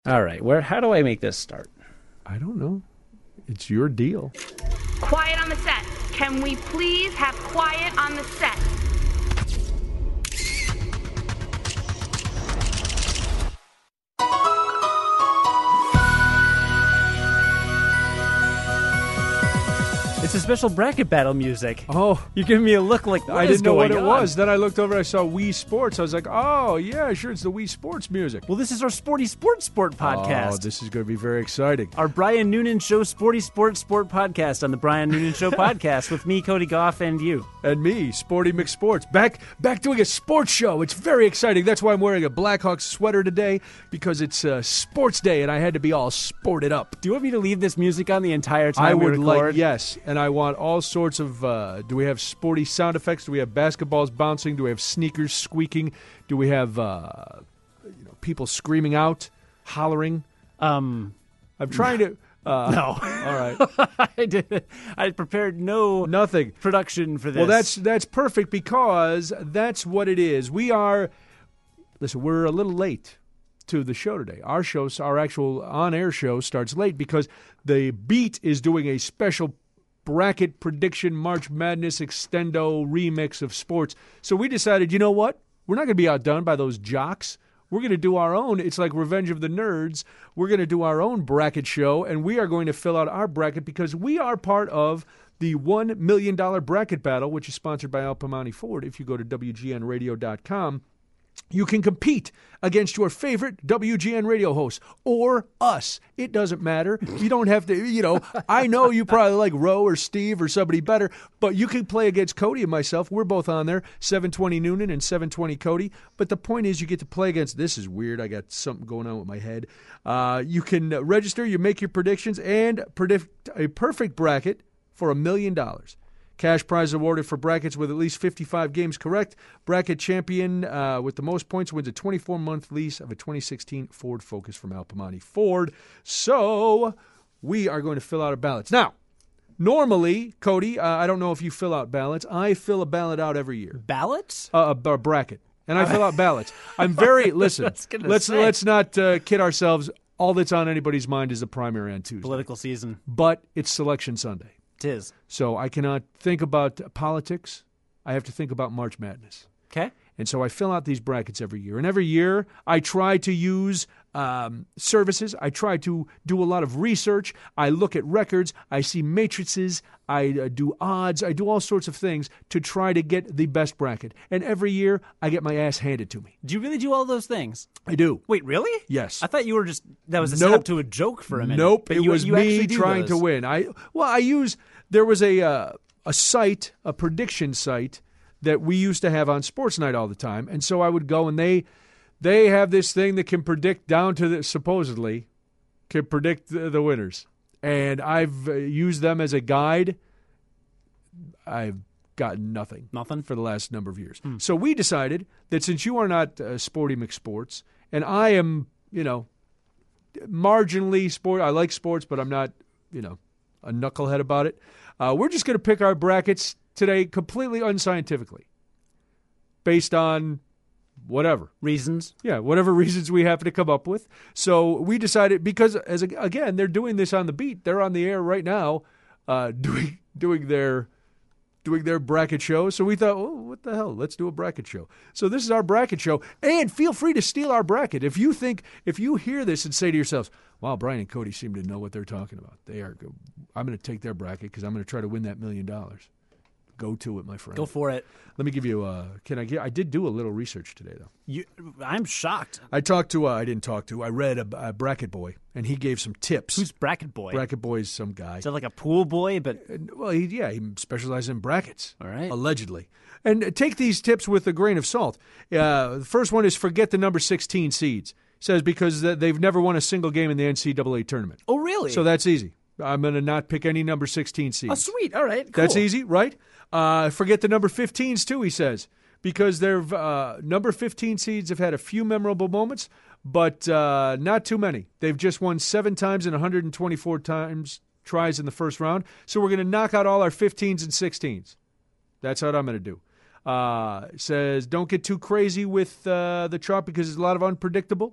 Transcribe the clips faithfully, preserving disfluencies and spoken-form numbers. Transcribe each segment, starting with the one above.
All right, where? How do I make this start? I don't know. It's your deal. Quiet on the set. Can we please have quiet on the set? It's a special bracket battle music. Oh, You're giving me a look like what I is didn't know what going it on? was. Then I looked over, I saw Wii Sports. I was like, oh, yeah, sure, it's the Wii Sports music. Well, this is our Sporty Sport Sport podcast. Oh, this is going to be very exciting. Our Brian Noonan Show Sporty Sport Sport podcast on the Brian Noonan Show podcast with me, Cody Goff, and you. And me, Sporty McSports, back back doing a sports show. It's very exciting. That's why I'm wearing a Blackhawks sweater today, because it's uh, sports day, and I had to be all sported up. Do you want me to leave this music on the entire time I we would record? like, yes, and I want all sorts of, uh, do we have sporty sound effects? Do we have basketballs bouncing? Do we have sneakers squeaking? Do we have uh, you know, people screaming out, hollering? Um, I'm trying to... Uh, no. All right. I did. I prepared no Nothing. production for this. Well, that's that's perfect, because that's what it is. We are, listen, we're a little late to the show today. Our show, our actual on-air show starts late because the Beat is doing a special bracket prediction March Madness extendo remix of sports. So we decided, you know what? We're not going to be outdone by those jocks. We're going to do our own. It's like Revenge of the Nerds. We're going to do our own bracket show, and we are going to fill out our bracket because we are part of the one million dollars bracket battle, which is sponsored by Al Piemonte Ford. If you go to W G N radio dot com, you can compete against your favorite W G N radio host or us. It doesn't matter. You don't have to, you know, I know you probably like Roe or Steve or somebody better, but you can play against Cody and myself. We're both on there, seven twenty Noonan and seven twenty Cody. But the point is you get to play against, this is weird. I got something going on with my head. Uh, you can register, you make your predictions, and predict a perfect bracket for a million dollars. Cash prize awarded for brackets with at least fifty-five games correct. Bracket champion uh, with the most points wins a twenty-four month lease of a twenty sixteen Ford Focus from Al Piemonte Ford. So we are going to fill out our ballots. Now, normally, Cody, uh, I don't know if you fill out ballots. I fill a ballot out every year. ballots. Uh, a, a bracket. And I fill out ballots. I'm very, listen, let's, say. let's not uh, kid ourselves. All that's on anybody's mind is the primary on Tuesday. Political season. But it's Selection Sunday. Tis. So I cannot think about politics. I have to think about March Madness. Okay. And so I fill out these brackets every year. And every year I try to use um, services. I try to do a lot of research. I look at records. I see matrices. I uh, do odds. I do all sorts of things to try to get the best bracket. And every year I get my ass handed to me. Do you really do all those things? I do. Wait, really? Yes. I thought you were just, that was a Nope. setup to a joke for a minute. Nope. But it you, was you me actually do trying those. to win. I Well, I use, there was a, uh, a site, a prediction site, that we used to have on Sports Night all the time. And so I would go, and they they have this thing that can predict down to the, supposedly, can predict the, the winners. And I've uh, used them as a guide. I've gotten nothing. Nothing? For the last number of years. Hmm. So we decided that since you are not uh, Sporty McSports, and I am, you know, marginally sport, I like sports, but I'm not, you know, a knucklehead about it. Uh, we're just going to pick our brackets today completely unscientifically, based on whatever. Reasons? Yeah, whatever reasons we happen to come up with. So we decided, because, as a, again, they're doing this on the Beat. They're on the air right now uh, doing doing their doing their bracket show. So we thought, oh, what the hell? Let's do a bracket show. So this is our bracket show. And feel free to steal our bracket. If you think, if you hear this and say to yourselves, wow, Brian and Cody seem to know what they're talking about. They are good. I'm going to take their bracket because I'm going to try to win that million dollars. Go to it, my friend. Go for it. Let me give you a, can I get, I did do a little research today, though. You, I'm shocked. I talked to, uh, I didn't talk to, I read a, a Bracket Boy, and he gave some tips. Who's Bracket Boy? Bracket Boy is some guy. Is that like a pool boy? But And, well, he, yeah, he specializes in brackets. All right. Allegedly. And take these tips with a grain of salt. Uh, the first one is forget the number sixteen seeds. Says because they've never won a single game in the N C double A tournament. Oh, really? So that's easy. I'm going to not pick any number sixteen seeds. Oh, sweet. All right. Cool. That's easy, right? Uh, forget the number fifteens, too, he says, because their uh, number fifteen seeds have had a few memorable moments, but uh, not too many. They've just won seven times and one hundred twenty-four times tries in the first round. So we're going to knock out all our fifteens and sixteens. That's what I'm going to do. Uh, says don't get too crazy with uh, the chart because it's a lot of unpredictable.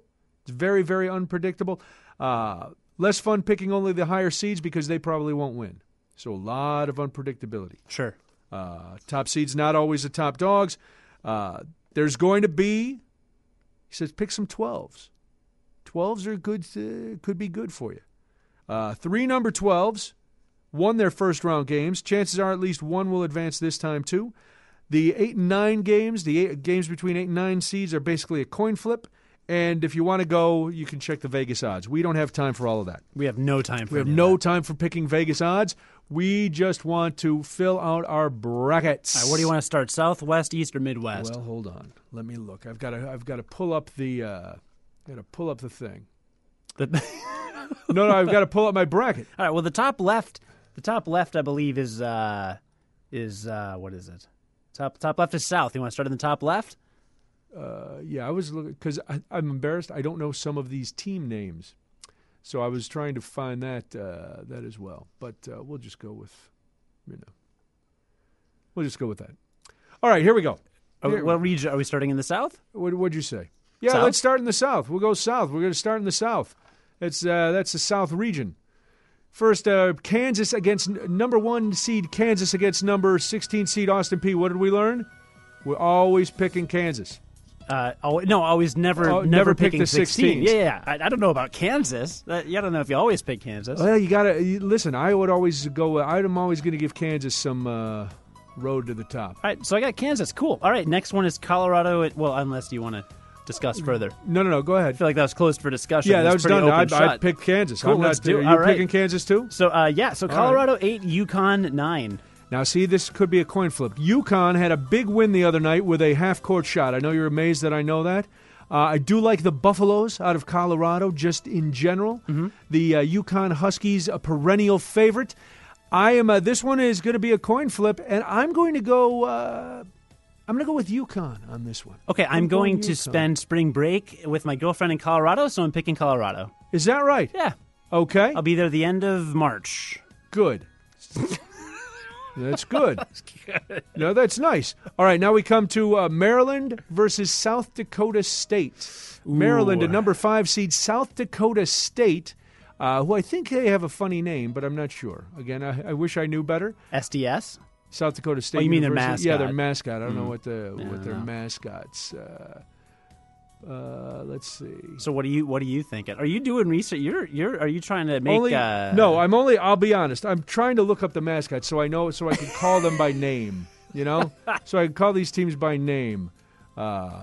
It's very, very unpredictable. Uh, less fun picking only the higher seeds because they probably won't win. So a lot of unpredictability. Sure. Uh, top seeds not always the top dogs. Uh, there's going to be, he says, pick some twelves. twelves are good, uh, could be good for you. Uh, three number twelves won their first round games. Chances are at least one will advance this time too. The eight and nine games, the eight, games between eight and nine seeds are basically a coin flip. And if you want to go, you can check the Vegas odds. We don't have time for all of that. We have no time for We have any of no that. time for picking Vegas odds. We just want to fill out our brackets. All right, where do you want to start? South, West, East, or Midwest? Well, hold on. Let me look. I've got to. I've got to pull up the. Uh, got to pull up the thing. The- No, no. I've got to pull up my bracket. All right. Well, the top left, the top left, I believe, is uh, is uh, what is it? Top top left is South. You want to start in the top left? Uh, yeah, I was looking because I'm embarrassed. I don't know some of these team names, so I was trying to find that uh, that as well. But uh, we'll just go with, you know, we'll just go with that. All right, here we go. Oh, Here- what region are we starting in the South? What what'd you say? Yeah, South? let's start in the South. We'll go South. We're going to start in the South. It's uh, that's the South region. First, uh, Kansas against n- number one seed Kansas against number sixteen seed Austin Peay. What did we learn? We're always picking Kansas. Uh, oh, no, always never, Oh, never, never pick picking the sixteen. sixteens. Yeah, yeah. I, I don't know about Kansas. That, yeah, I don't know if you always pick Kansas. Well, you gotta you, listen. I would always go. I'm always going to give Kansas some uh, road to the top. All right, so I got Kansas. Cool. All right, next one is Colorado. It, well, unless you want to discuss further. No, no, no. Go I ahead. feel like that was closed for discussion. Yeah, It that was pretty done. open I, I shut. picked Kansas. Cool, I'm let's not, do- Are you all right. picking Kansas too? So, uh, yeah, so All Colorado eight, Yukon nine. Now, see, this could be a coin flip. UConn had a big win the other night with a half-court shot. I know you're amazed that I know that. Uh, I do like the Buffaloes out of Colorado just in general. Mm-hmm. The uh, UConn Huskies, a perennial favorite. I am. Uh, this one is going to be a coin flip, and I'm going to go. Uh, I'm going to go with UConn on this one. Okay, I'm, I'm going, going to UConn. spend spring break with my girlfriend in Colorado, so I'm picking Colorado. Is that right? Yeah, Okay. I'll be there the end of March. Good. That's good. No, that's nice. All right, now we come to uh, Maryland versus South Dakota State. Maryland, a number five seed, South Dakota State, uh, who I think they have a funny name, but I'm not sure. Again, I, I wish I knew better. S D S? South Dakota State. Oh, you mean their University. Yeah, their mascot. mascot. I don't know Mm. what the Yeah, I what don't their know. mascots. Uh, uh, let's see. So what do you what are you thinking? Are you doing research? You're you're are you trying to make Only, uh, no, I'm only. I'll be honest. I'm trying to look up the mascots so I know, so I can call them by name. You know, so I can call these teams by name. Uh,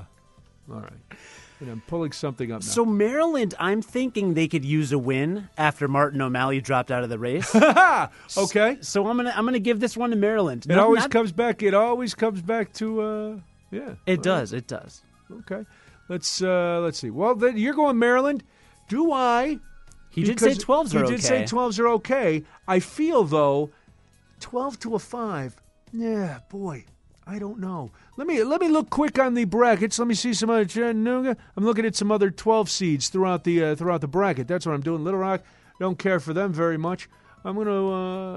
all right, and I'm pulling something up now. So Maryland, I'm thinking they could use a win after Martin O'Malley dropped out of the race. okay, So I'm gonna I'm gonna give this one to Maryland. it Not- always not- comes back. It always comes back to. Uh, yeah, It all does. It does. right, Okay, let's uh, let's see. Well, then you're going Maryland. Do I? He did say Because twelves he are did okay. say twelves are okay. I feel though, twelve to a five. Yeah, boy, I don't know. Let me let me look quick on the brackets. Let me see some other Chattanooga. I'm looking at some other twelve seeds throughout the uh, throughout the bracket. That's what I'm doing. Little Rock, don't care for them very much. I'm gonna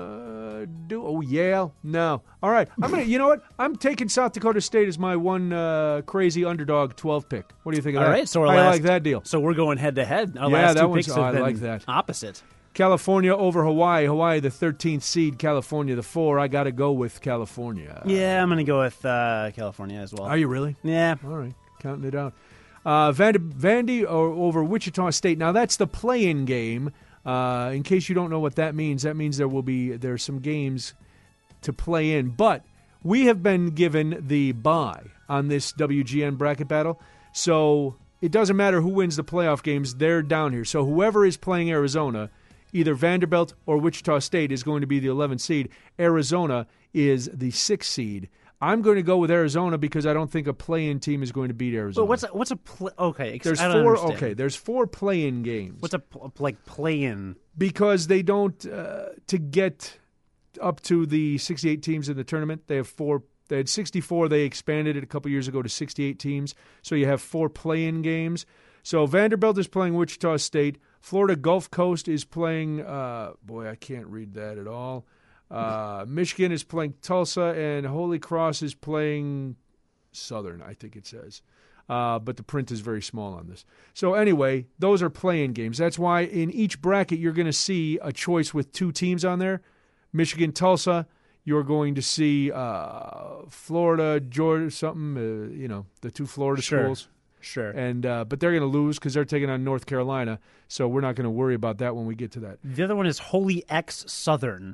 uh, do. Oh, Yale, no. All right, I'm gonna. You know what? I'm taking South Dakota State as my one uh, crazy underdog twelve pick. What do you think of All that? right, so our I last, like that deal. So we're going head to head. Our Yeah, last that two one's- picks oh, have I been like that. opposite. California over Hawaii. Hawaii, the thirteenth seed. California, the four. I got to go with California. Yeah, I'm gonna go with uh, California as well. Are you really? Yeah. All right, counting it out. Uh, Vandy, Vandy or, over Wichita State. Now that's the play-in game. Uh, in case you don't know what that means, that means there will be there's some games to play in. But we have been given the bye on this W G N bracket battle, so it doesn't matter who wins the playoff games. They're down here. So whoever is playing Arizona, either Vanderbilt or Wichita State, is going to be the eleventh seed. Arizona is the sixth seed. I'm going to go with Arizona because I don't think a play-in team is going to beat Arizona. But what's a, what's a pl- okay? ex- there's I don't four. understand. Okay, there's four play-in games. What's a pl- like play-in? Because they don't uh, to get up to the sixty-eight teams in the tournament. They have four. They had sixty-four. They expanded it a couple years ago to sixty-eight teams. So you have four play-in games. So Vanderbilt is playing Wichita State. Florida Gulf Coast is playing. Uh, boy, I can't read that at all. Uh, Michigan is playing Tulsa, and Holy Cross is playing Southern, I think it says. uh, but the print is very small on this. So anyway, those are play-in games. That's why in each bracket you're going to see a choice with two teams on there. Michigan, Tulsa. You're going to see uh, Florida, Georgia, something, uh, you know, the two Florida Sure. schools. Sure. And uh, but they're going to lose because they're taking on North Carolina, so we're not going to worry about that when we get to that. The other one is Holy X Southern.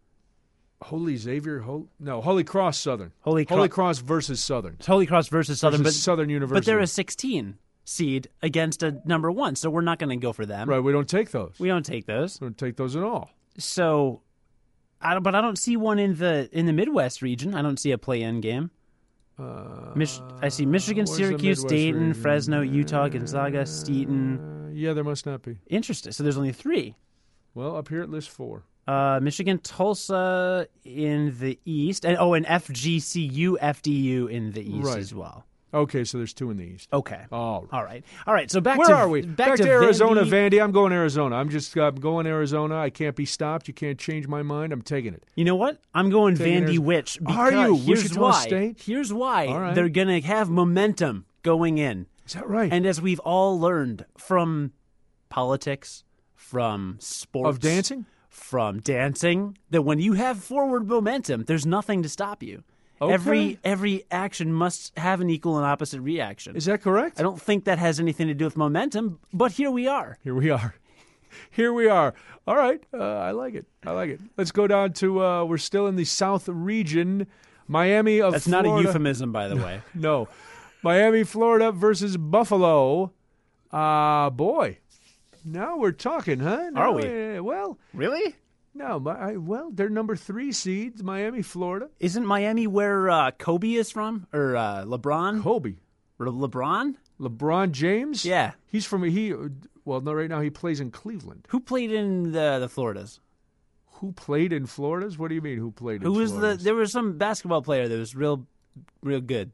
Holy Xavier, Hol- no, Holy Cross Southern. Holy, Cro- Holy Cross versus Southern. It's Holy Cross versus Southern, Versus but Southern University. but they're a sixteen seed against a number one, so we're not going to go for them. Right, we don't take those. We don't take those. We don't take those at all. So, I don't, but I don't see one in the in the Midwest region. I don't see a play-in game. Uh, Mich- I see Michigan, where's the Syracuse, Midwest Dayton, region? Fresno, Utah, Gonzaga, Stetson. Uh, yeah, there must not be. Interesting. So there's only three. Well, up here it lists four. Uh, Michigan, Tulsa in the East, and oh, and F G C U, F D U in the East Right. as well. Okay, so there's two in the East. Okay. All right. All right. All right. So back Where to are we? Back, to, Arizona, Vandy. Vandy. I'm going Arizona. I'm just uh, going Arizona. I can't be stopped. You can't change my mind. I'm taking it. You know what? I'm going Taking Vandy Ariz- Witch. Are because you? Here's Wichita why. State? Here's why. All right. They're going to have momentum going in. Is that right? And as we've all learned from politics, from sports, Of dancing? from dancing, that when you have forward momentum, there's nothing to stop you. Okay. Every every action must have an equal and opposite reaction. Is that correct? I don't think that has anything to do with momentum, but here we are. Here we are. Here we are. All right. Uh, I like it. I like it. Let's go down to, uh, we're still in the South region. Miami of That's Florida. not a euphemism, by the way. No. Miami, Florida versus Buffalo. Uh, boy. Now we're talking, huh? Now, Are we? uh, well, Really? no. My, I, well, they're number three seeds, Miami, Florida. Isn't Miami where uh, Kobe is from? Or uh, LeBron? Kobe. Or LeBron? LeBron James? Yeah. He's from, he, well, no, right now he plays in Cleveland. Who played in the the Floridas? Who played in Florida's? What do you mean, who played in Who was the? Florida's? There was some basketball player that was real, real good.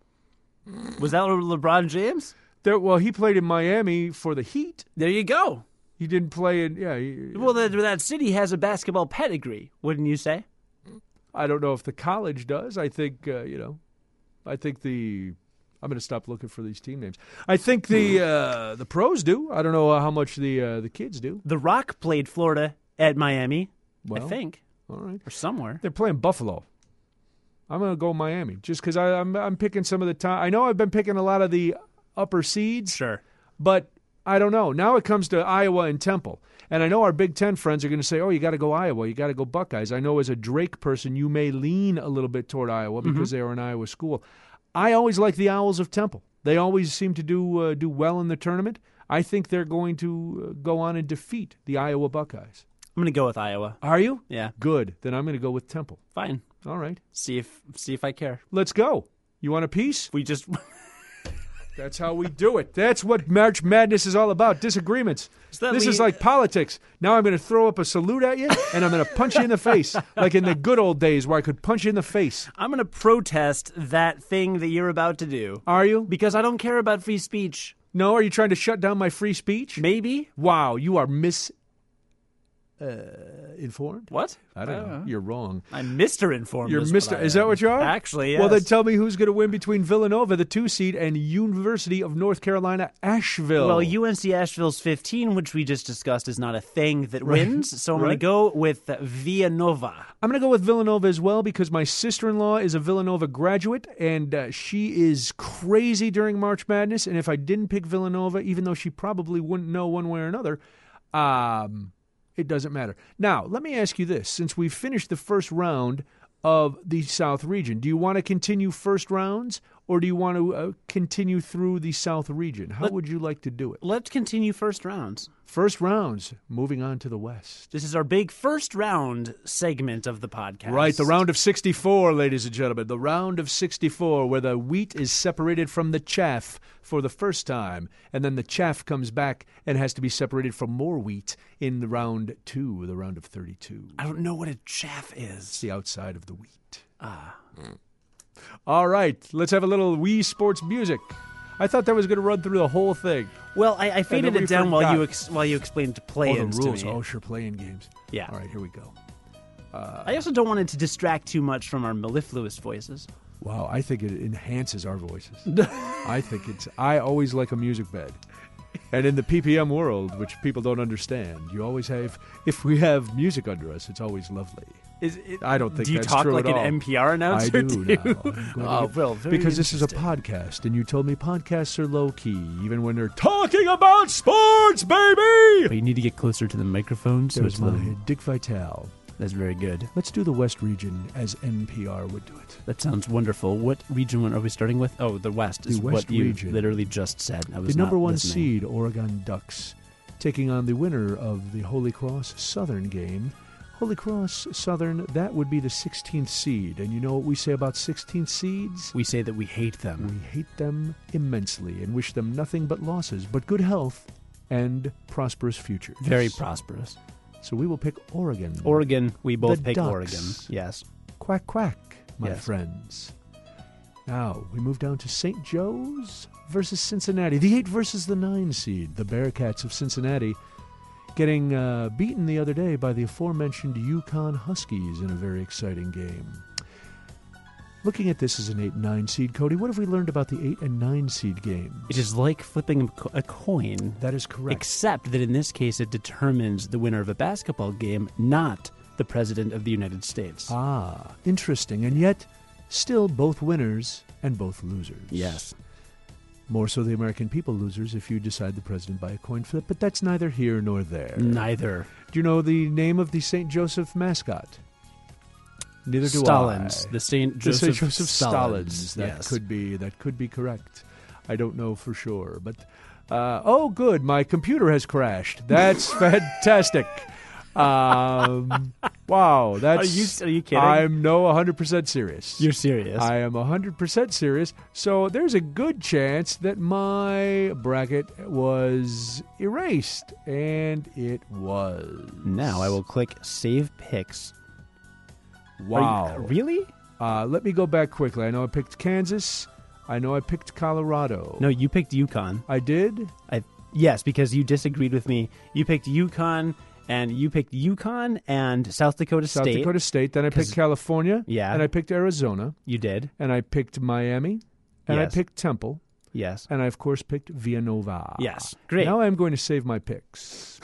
Was that LeBron James? There, well, he played in Miami for the Heat. There you go. He didn't play in, yeah. He, Well, that that city has a basketball pedigree, wouldn't you say? I don't know if the college does. I think, uh, you know, I think the, I'm going to stop looking for these team names. I think the uh, the pros do. I don't know how much the uh, the kids do. The Rock played Florida at Miami, Well, I think, All right. or somewhere. They're playing Buffalo. I'm going to go Miami just because I'm I'm picking some of the time. I know I've been picking a lot of the upper seeds, Sure. but I don't know. Now it comes to Iowa and Temple. And I know our Big Ten friends are going to say, oh, you got to go Iowa. You got to go Buckeyes. I know as a Drake person, you may lean a little bit toward Iowa because Mm-hmm. they are an Iowa school. I always like the Owls of Temple. They always seem to do uh, do well in the tournament. I think they're going to uh, go on and defeat the Iowa Buckeyes. I'm going to go with Iowa. Are you? Yeah, Good. Then I'm going to go with Temple. fine. All right. See if see if I care. Let's go. You want a piece? We just That's how we do it. That's what March Madness is all about, disagreements. that This is lead- like politics. Now I'm going to throw up a salute at you, and I'm going to punch you in the face, like in the good old days where I could punch you in the face. I'm going to protest that thing that you're about to do Are you? because I don't care about free speech. No? Are you trying to shut down my free speech? Maybe. Wow, you are mis... Uh, informed? What? I don't know. You're wrong. I'm Mister Informed. You're is Mister what I Is that am. what you are? Actually, yes. Well, then tell me who's going to win between Villanova, the two seed, and University of North Carolina, Asheville. Well, U N C Asheville's fifteen, which we just discussed, is not a thing that wins. So I'm going Right. to go with Villanova. I'm going to go with Villanova as well because my sister-in-law is a Villanova graduate, and uh, she is crazy during March Madness. And if I didn't pick Villanova, even though she probably wouldn't know one way or another, um, it doesn't matter. Now, let me ask you this. Since we've finished the first round of the South region, do you want to continue first rounds, or do you want to uh, continue through the South region? How Let- would you like to do it? Let's continue first rounds. First rounds, moving on to the West. This is our big first round segment of the podcast. Right, the round of sixty-four, ladies and gentlemen. The round of sixty-four, where the wheat is separated from the chaff for the first time, and then the chaff comes back and has to be separated from more wheat in the round two, the round of thirty-two. I don't know what a chaff is. It's the outside of the wheat. Ah. All right, let's have a little Wii Sports music. I thought that was going to run through the whole thing. Well, I, I faded nobody it down while forgot. you ex- while you explained play-ins oh, the rules. to me. Oh, sure, playing games. Yeah. All right, here we go. I also don't want it to distract too much from our mellifluous voices. Wow, I think it enhances our voices. I think it's. I always like a music bed. And in the P P M world, which people don't understand, you always have, if we have music under us, it's always lovely. Is it, I don't think do you that's talk true like at an all. N P R announcer? I do too? now. I'm going to Oh, get- well, very because this is a interesting. podcast, and you told me podcasts are low key, even when they're talking about sports, baby. But you need to get closer to the microphone, so There's it's my little, Dick Vitale. that's very good. Let's do the West region as N P R would do it. That sounds wonderful. What region are we starting with? Oh, the West is The West what you region. literally just said. I was The number not one listening. seed, Oregon Ducks, taking on the winner of the Holy Cross Southern game. Holy Cross Southern, that would be the sixteenth seed. And you know what we say about sixteenth seeds? We say that we hate them. We hate them immensely and wish them nothing but losses, but good health and prosperous futures. Very prosperous. So we will pick Oregon. Oregon, we both The pick Ducks. Oregon. Yes. Quack, quack, my Yes. friends. Now, we move down to Saint Joe's versus Cincinnati. The eight versus the nine seed, the Bearcats of Cincinnati, getting uh, beaten the other day by the aforementioned Yukon Huskies in a very exciting game. Looking at this as an eight nine seed, Cody, what have we learned about the eight and nine seed games? It is like flipping a co- a coin, That is correct. except that in this case it determines the winner of a basketball game, not the President of the United States. Ah, interesting. And yet, still both winners and both losers. Yes. More so the American people losers if you decide the president by a coin flip, but that's neither here nor there. Neither. Do you know the name of the Saint Joseph mascot? Neither do Stalins. I. The Saint The Joseph, Saint Joseph Stalins. Stalins. That Yes. could be that could be correct. I don't know for sure, but uh, oh, good. My computer has crashed. That's fantastic. Um, wow, that's. Are you- are you kidding? I'm no one hundred percent serious. You're serious. I am one hundred percent serious. So there's a good chance that my bracket was erased, and it was. Now I will click Save Picks. Are Wow. you- really? Uh, let me go back quickly. I know I picked Kansas. I know I picked Colorado. No, you picked Yukon. I did? I yes, because you disagreed with me. You picked Yukon, and you picked Yukon and South Dakota South State. Dakota State. Then I 'Cause- picked California. Yeah. And I picked Arizona. You did. And I picked Miami. And Yes. I picked Temple. Yes. And I, of course, picked Villanova. Yes. Great. Now I'm going to save my picks.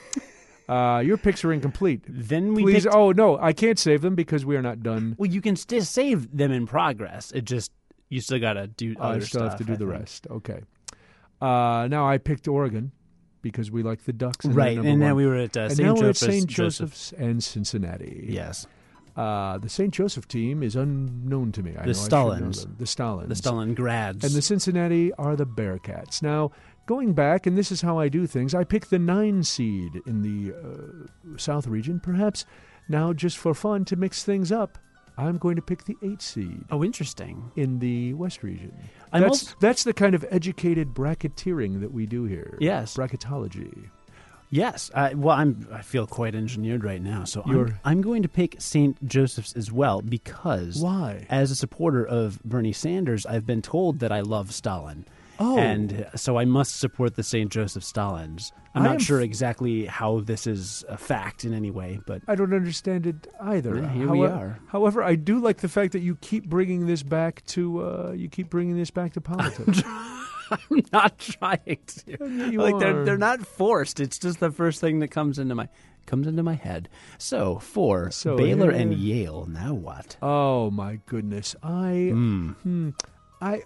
uh, your picks are incomplete. Then we Please. picked. Oh, no. I can't save them because we are not done. Well, you can still save them in progress. It just you still gotta do. I Other still stuff, have to do I the think. rest. Okay. Uh, now I picked Oregon because we like the Ducks. And they're Right, number and then one. we were at uh, And Saint now we're at Joseph's. Saint Joseph. Joseph's and Cincinnati. Yes. Uh, the Saint Joseph team is unknown to me. I know The I should know Stalins. them. The Stalins. The Stalingrads. And the Cincinnati are the Bearcats. Now, going back, and this is how I do things, I pick the nine seed in the uh, South region. Perhaps now, just for fun, to mix things up, I'm going to pick the eight seed Oh, interesting. in the West region. I'm That's, also- that's the kind of educated bracketeering that we do here. Yes. Bracketology. Yes. I, well, I'm. I feel quite engineered right now, so I'm, You're- I'm going to pick Saint Joseph's as well because Why? as a supporter of Bernie Sanders, I've been told that I love Stalin. Oh. And so I must support the Saint Joseph Stalins. I'm I not am sure f- exactly how this is a fact in any way, but I don't understand it either. Yeah, here Howe- we are. However, I do like the fact that you keep bringing this back to uh, you keep bringing this back to politics. I'm not trying to. You like are. they're they're not forced. It's just the first thing that comes into my comes into my head. So for So, Baylor yeah. and Yale, now what? Oh my goodness! I Mm. hmm, I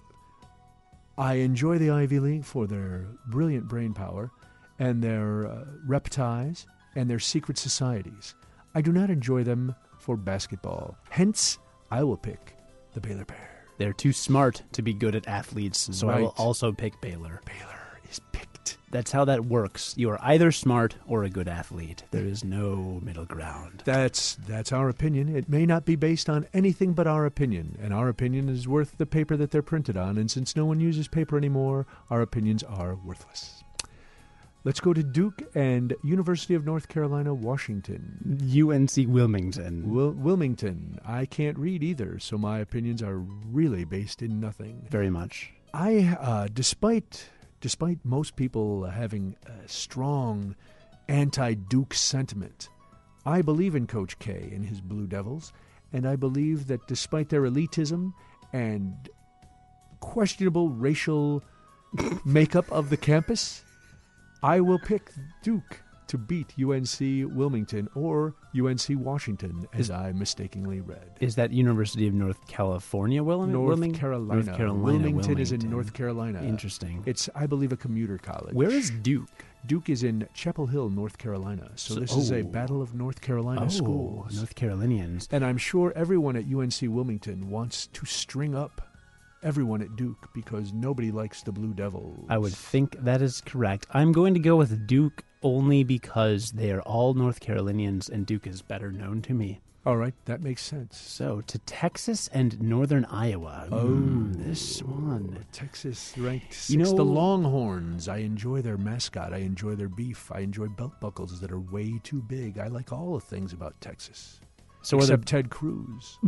I enjoy the Ivy League for their brilliant brain power and their uh, reptiles and their secret societies. I do not enjoy them for basketball. Hence, I will pick the Baylor Bears. They're too smart to be good at athletes, so I will Right. also pick Baylor. Baylor is picked. That's how that works. You are either smart or a good athlete. There is no middle ground. That's that's our opinion. It may not be based on anything but our opinion, and our opinion is worth the paper that they're printed on. And since no one uses paper anymore, our opinions are worthless. Let's go to Duke and University of North Carolina, Washington. U N C Wilmington. Wil- Wilmington. I can't read either, so my opinions are really based in nothing. Very much. I, uh, despite despite most people having a strong anti-Duke sentiment, I believe in Coach K and his Blue Devils, and I believe that despite their elitism and questionable racial makeup of the campus, I will pick Duke to beat U N C Wilmington or U N C Washington, as I mistakenly read. Is that University of North California, Wilmington? North Wilming- Carolina. North Carolina. Wilmington, Wilmington is in North Carolina. Interesting. It's, I believe, a commuter college. Where is Duke? Duke is in Chapel Hill, North Carolina. So, So- this is a oh. Battle of North Carolina Oh, schools. North Carolinians. And I'm sure everyone at U N C Wilmington wants to string up everyone at Duke because nobody likes the Blue Devils. I would think that is correct. I'm going to go with Duke only because they are all North Carolinians and Duke is better known to me. All right, that makes sense. So, to Texas and Northern Iowa. Oh, Mm, this one. Texas ranked sixth. You know- the Longhorns. I enjoy their mascot. I enjoy their beef. I enjoy belt buckles that are way too big. I like all the things about Texas. So, are except Ted Cruz.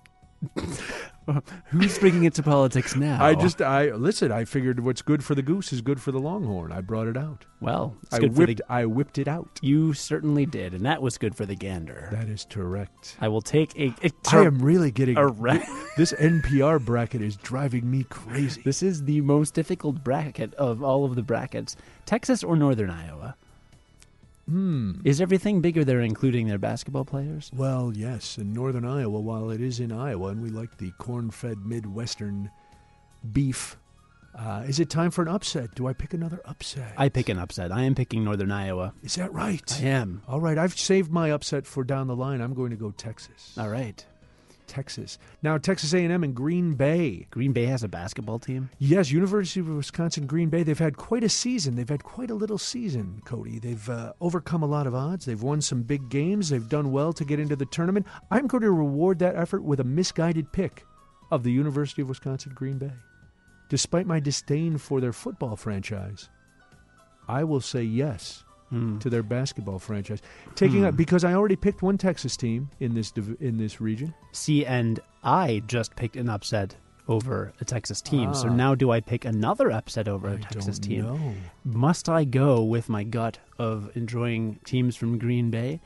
there, who's bringing it to politics now? I just, I listen. I figured what's good for the goose is good for the Longhorn. I brought it out. Well, it's I good for whipped. the... I whipped it out. You certainly did, and that was good for the gander. That is correct. I will take a... a I am really getting a ra- this N P R bracket is driving me crazy. This is the most difficult bracket of all of the brackets. Texas or Northern Iowa? Hmm. Is everything bigger there, including their basketball players? Well, yes, in Northern Iowa, while it is in Iowa, and we like the corn-fed Midwestern beef, uh, is it time for an upset? Do I pick another upset? I pick an upset. I am picking Northern Iowa. Is that right? I am. All right, I've saved my upset for down the line. I'm going to go Texas. All right. Texas. Now, Texas A and M and Green Bay. Green Bay has a basketball team? Yes, University of Wisconsin, Green Bay. They've had quite a season. They've had quite a little season, Cody. They've uh, overcome a lot of odds. They've won some big games. They've done well to get into the tournament. I'm going to reward that effort with a misguided pick of the University of Wisconsin, Green Bay. Despite my disdain for their football franchise, I will say yes Hmm. to their basketball franchise. Taking Hmm. up because I already picked one Texas team in this div- in this region. See, and I just picked an upset over a Texas team. So Ah. now do I pick another upset over a I Texas don't team? know. Must I go with my gut of enjoying teams from Green Bay?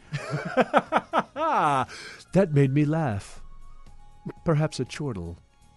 That made me laugh. Perhaps a chortle.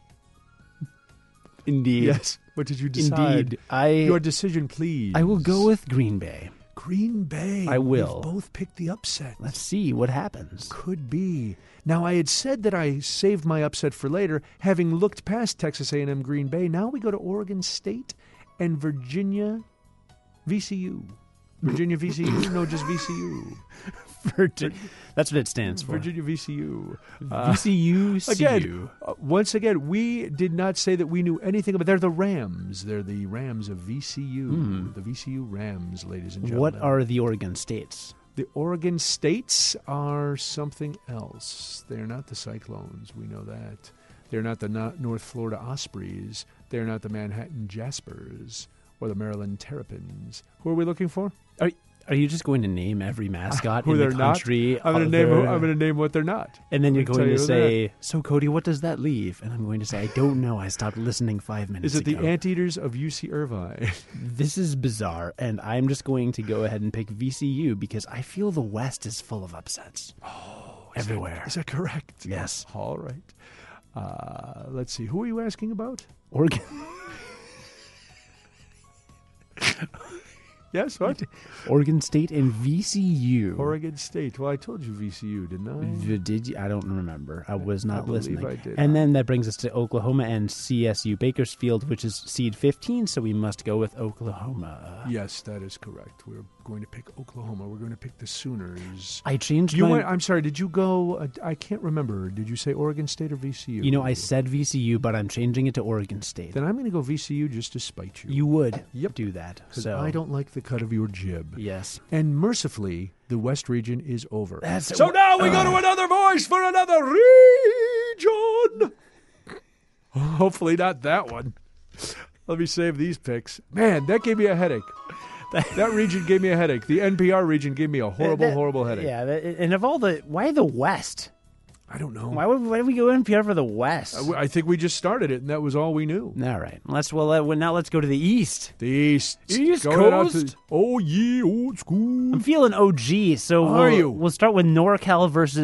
Indeed. Yes. What did you decide? Indeed. I Your decision, please. I will go with Green Bay. Green Bay. I will. We've both picked the upset. Let's see what happens. Could be. Now, I had said that I saved my upset for later, having looked past Texas A and M Green Bay. Now we go to Oregon State and Virginia V C U. Virginia V C U? No, just V C U. Virgi- That's what it stands for. Virginia V C U. Uh, V C U. Again, uh, once again, we did not say that we knew anything about. They're the Rams. They're the Rams of V C U. Hmm. The V C U Rams, ladies and gentlemen. What are the Oregon States? The Oregon States are something else. They're not the Cyclones. We know that. They're not the no- North Florida Ospreys. They're not the Manhattan Jaspers or the Maryland Terrapins. Who are we looking for? Are Are you just going to name every mascot Who in they're the not? country? I'm going to name. who- I'm going to name what they're not. And then you're I'm gonna going to tell you say, "So Cody, what does that leave?" And I'm going to say, "I don't know. I stopped listening five minutes Is it ago." the Anteaters of U C Irvine? This is bizarre, and I'm just going to go ahead and pick V C U because I feel the West is full of upsets. Oh, everywhere. Is that correct? Yes. All right. Uh, let's see. Who are you asking about? Oregon. Yes, what? Oregon State and V C U. Oregon State. Well, I told you V C U, didn't I? V- Did you? I don't remember. I was not I believe listening. I did. And then that brings us to Oklahoma and C S U Bakersfield, which is seed fifteen. So we must go with Oklahoma. Yes, that is correct. We're going to pick Oklahoma. We're going to pick the Sooners. I changed You my. went. I'm sorry. Did you go? Uh, I can't remember. Did you say Oregon State or V C U? you know, I said V C U, but I'm changing it to Oregon State. Then I'm going to go V C U just to spite you. You would Yep. do that. 'Cause So I don't like the cut of your jib. Yes. And mercifully, the West region is over. That's- so now we go to another voice for another region. Hopefully not that one. Let me save these picks. Man, that gave me a headache. That region gave me a headache. The N P R region gave me a horrible, That- horrible headache. Yeah, that, and of all the, why the West? I don't know. Why would why did we go N P R for the West? I, I think we just started it, and that was all we knew. All right, let's well uh, well, now let's go to the East. The East. East Going out Coast? to- oh, yeah, old school. I'm feeling O G, so Are we'll, you? we'll start with NorCal versus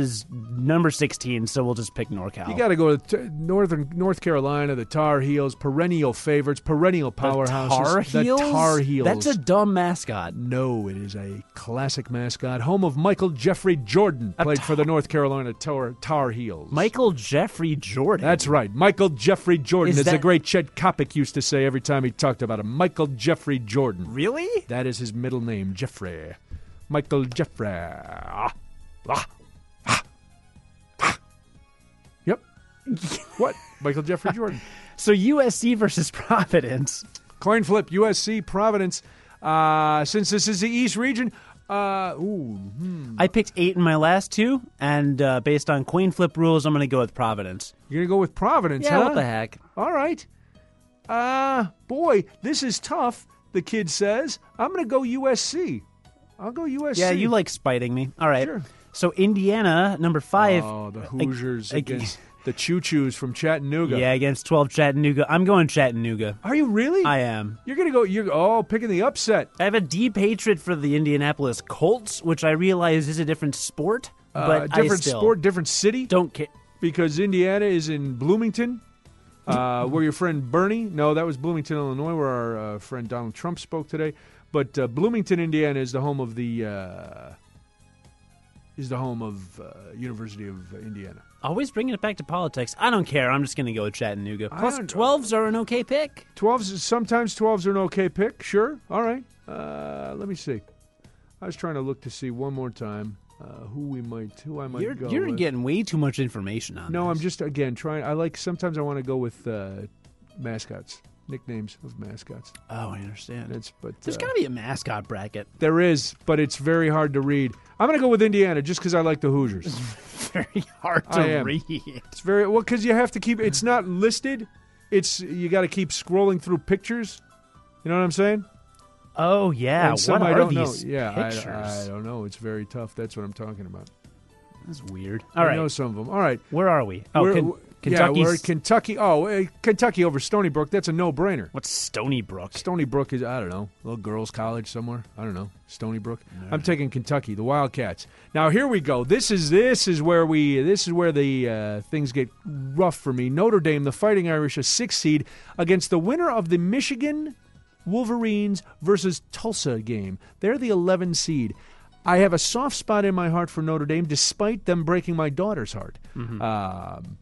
number sixteen, so we'll just pick NorCal. You got to go to t- Northern North Carolina, the Tar Heels, perennial favorites, perennial powerhouses. The Tar Heels? The Tar Heels. That's a dumb mascot. No, it is a classic mascot. Home of Michael Jeffrey Jordan, A played tar- for the North Carolina Tar, Tar Heels. Michael Jeffrey Jordan. That's right. Michael Jeffrey Jordan. Is As the that- great Chet Kopic used to say every time he talked about him. Michael Jeffrey Jordan. Really? That is his middle name, Jeffrey. Michael Jeffrey. Ah, ah, ah, ah. Yep. What? Michael Jeffrey Jordan. So U S C versus Providence. Coin flip, U S C, Providence. Uh, since this is the East region, uh, ooh, hmm. I picked eight in my last two, and uh, based on coin flip rules, I'm going to go with Providence. You're going to go with Providence, Yeah, huh? what the heck? All right. Uh, boy, this is tough, the kid says. I'm going to go U S C. I'll go U S C. Yeah, you like spiting me. All right. Sure. So Indiana, number five. Oh, the Hoosiers ag- against the Choo-Choos from Chattanooga. Yeah, against twelve Chattanooga. I'm going Chattanooga. Are you really? I am. You're going to go, you're, oh, picking the upset. I have a deep hatred for the Indianapolis Colts, which I realize is a different sport, Uh, but different I still sport, different city. don't care. Because Indiana is in Bloomington, uh, where your friend Bernie, no, that was Bloomington, Illinois, where our uh, friend Donald Trump spoke today. But uh, Bloomington, Indiana, is the home of the uh, is the home of uh, University of Indiana. Always bringing it back to politics. I don't care. I'm just going to go with Chattanooga. I Plus, don't- twelves are an okay pick. Twelves, sometimes twelves are an okay pick. Sure, all right. Uh, let me see. I was trying to look to see one more time uh, who we might, who I might You're, go you're with. getting way too much information on No, this. I'm just again trying. I like sometimes I want to go with uh, mascots, nicknames of mascots. Oh, I understand. It's but There's uh, got to be a mascot bracket. there is, but it's very hard to read. I'm going to go with Indiana just because I like the Hoosiers. Very hard I to am. read. It's very well because you have to keep. It's not listed. It's you got to keep scrolling through pictures. You know what I'm saying? Oh, yeah. And some what I are don't these know. Yeah, pictures? I, I don't know. It's very tough. That's what I'm talking about. That's weird. All I right. know some of them. All right. Where are we? Oh, We're- Ken- w- Kentucky's. Yeah, we're at Kentucky. Oh, uh, Kentucky over Stony Brook. That's a no-brainer. What's Stony Brook? Stony Brook is, I don't know, a little girls' college somewhere. I don't know. Stony Brook. I'm taking Kentucky, the Wildcats. Now here we go. This is this is where we this is where the uh, things get rough for me. Notre Dame, the Fighting Irish, a six seed against the winner of the Michigan Wolverines versus Tulsa game. They're the eleven seed. I have a soft spot in my heart for Notre Dame, despite them breaking my daughter's heart. Mm-hmm. Um,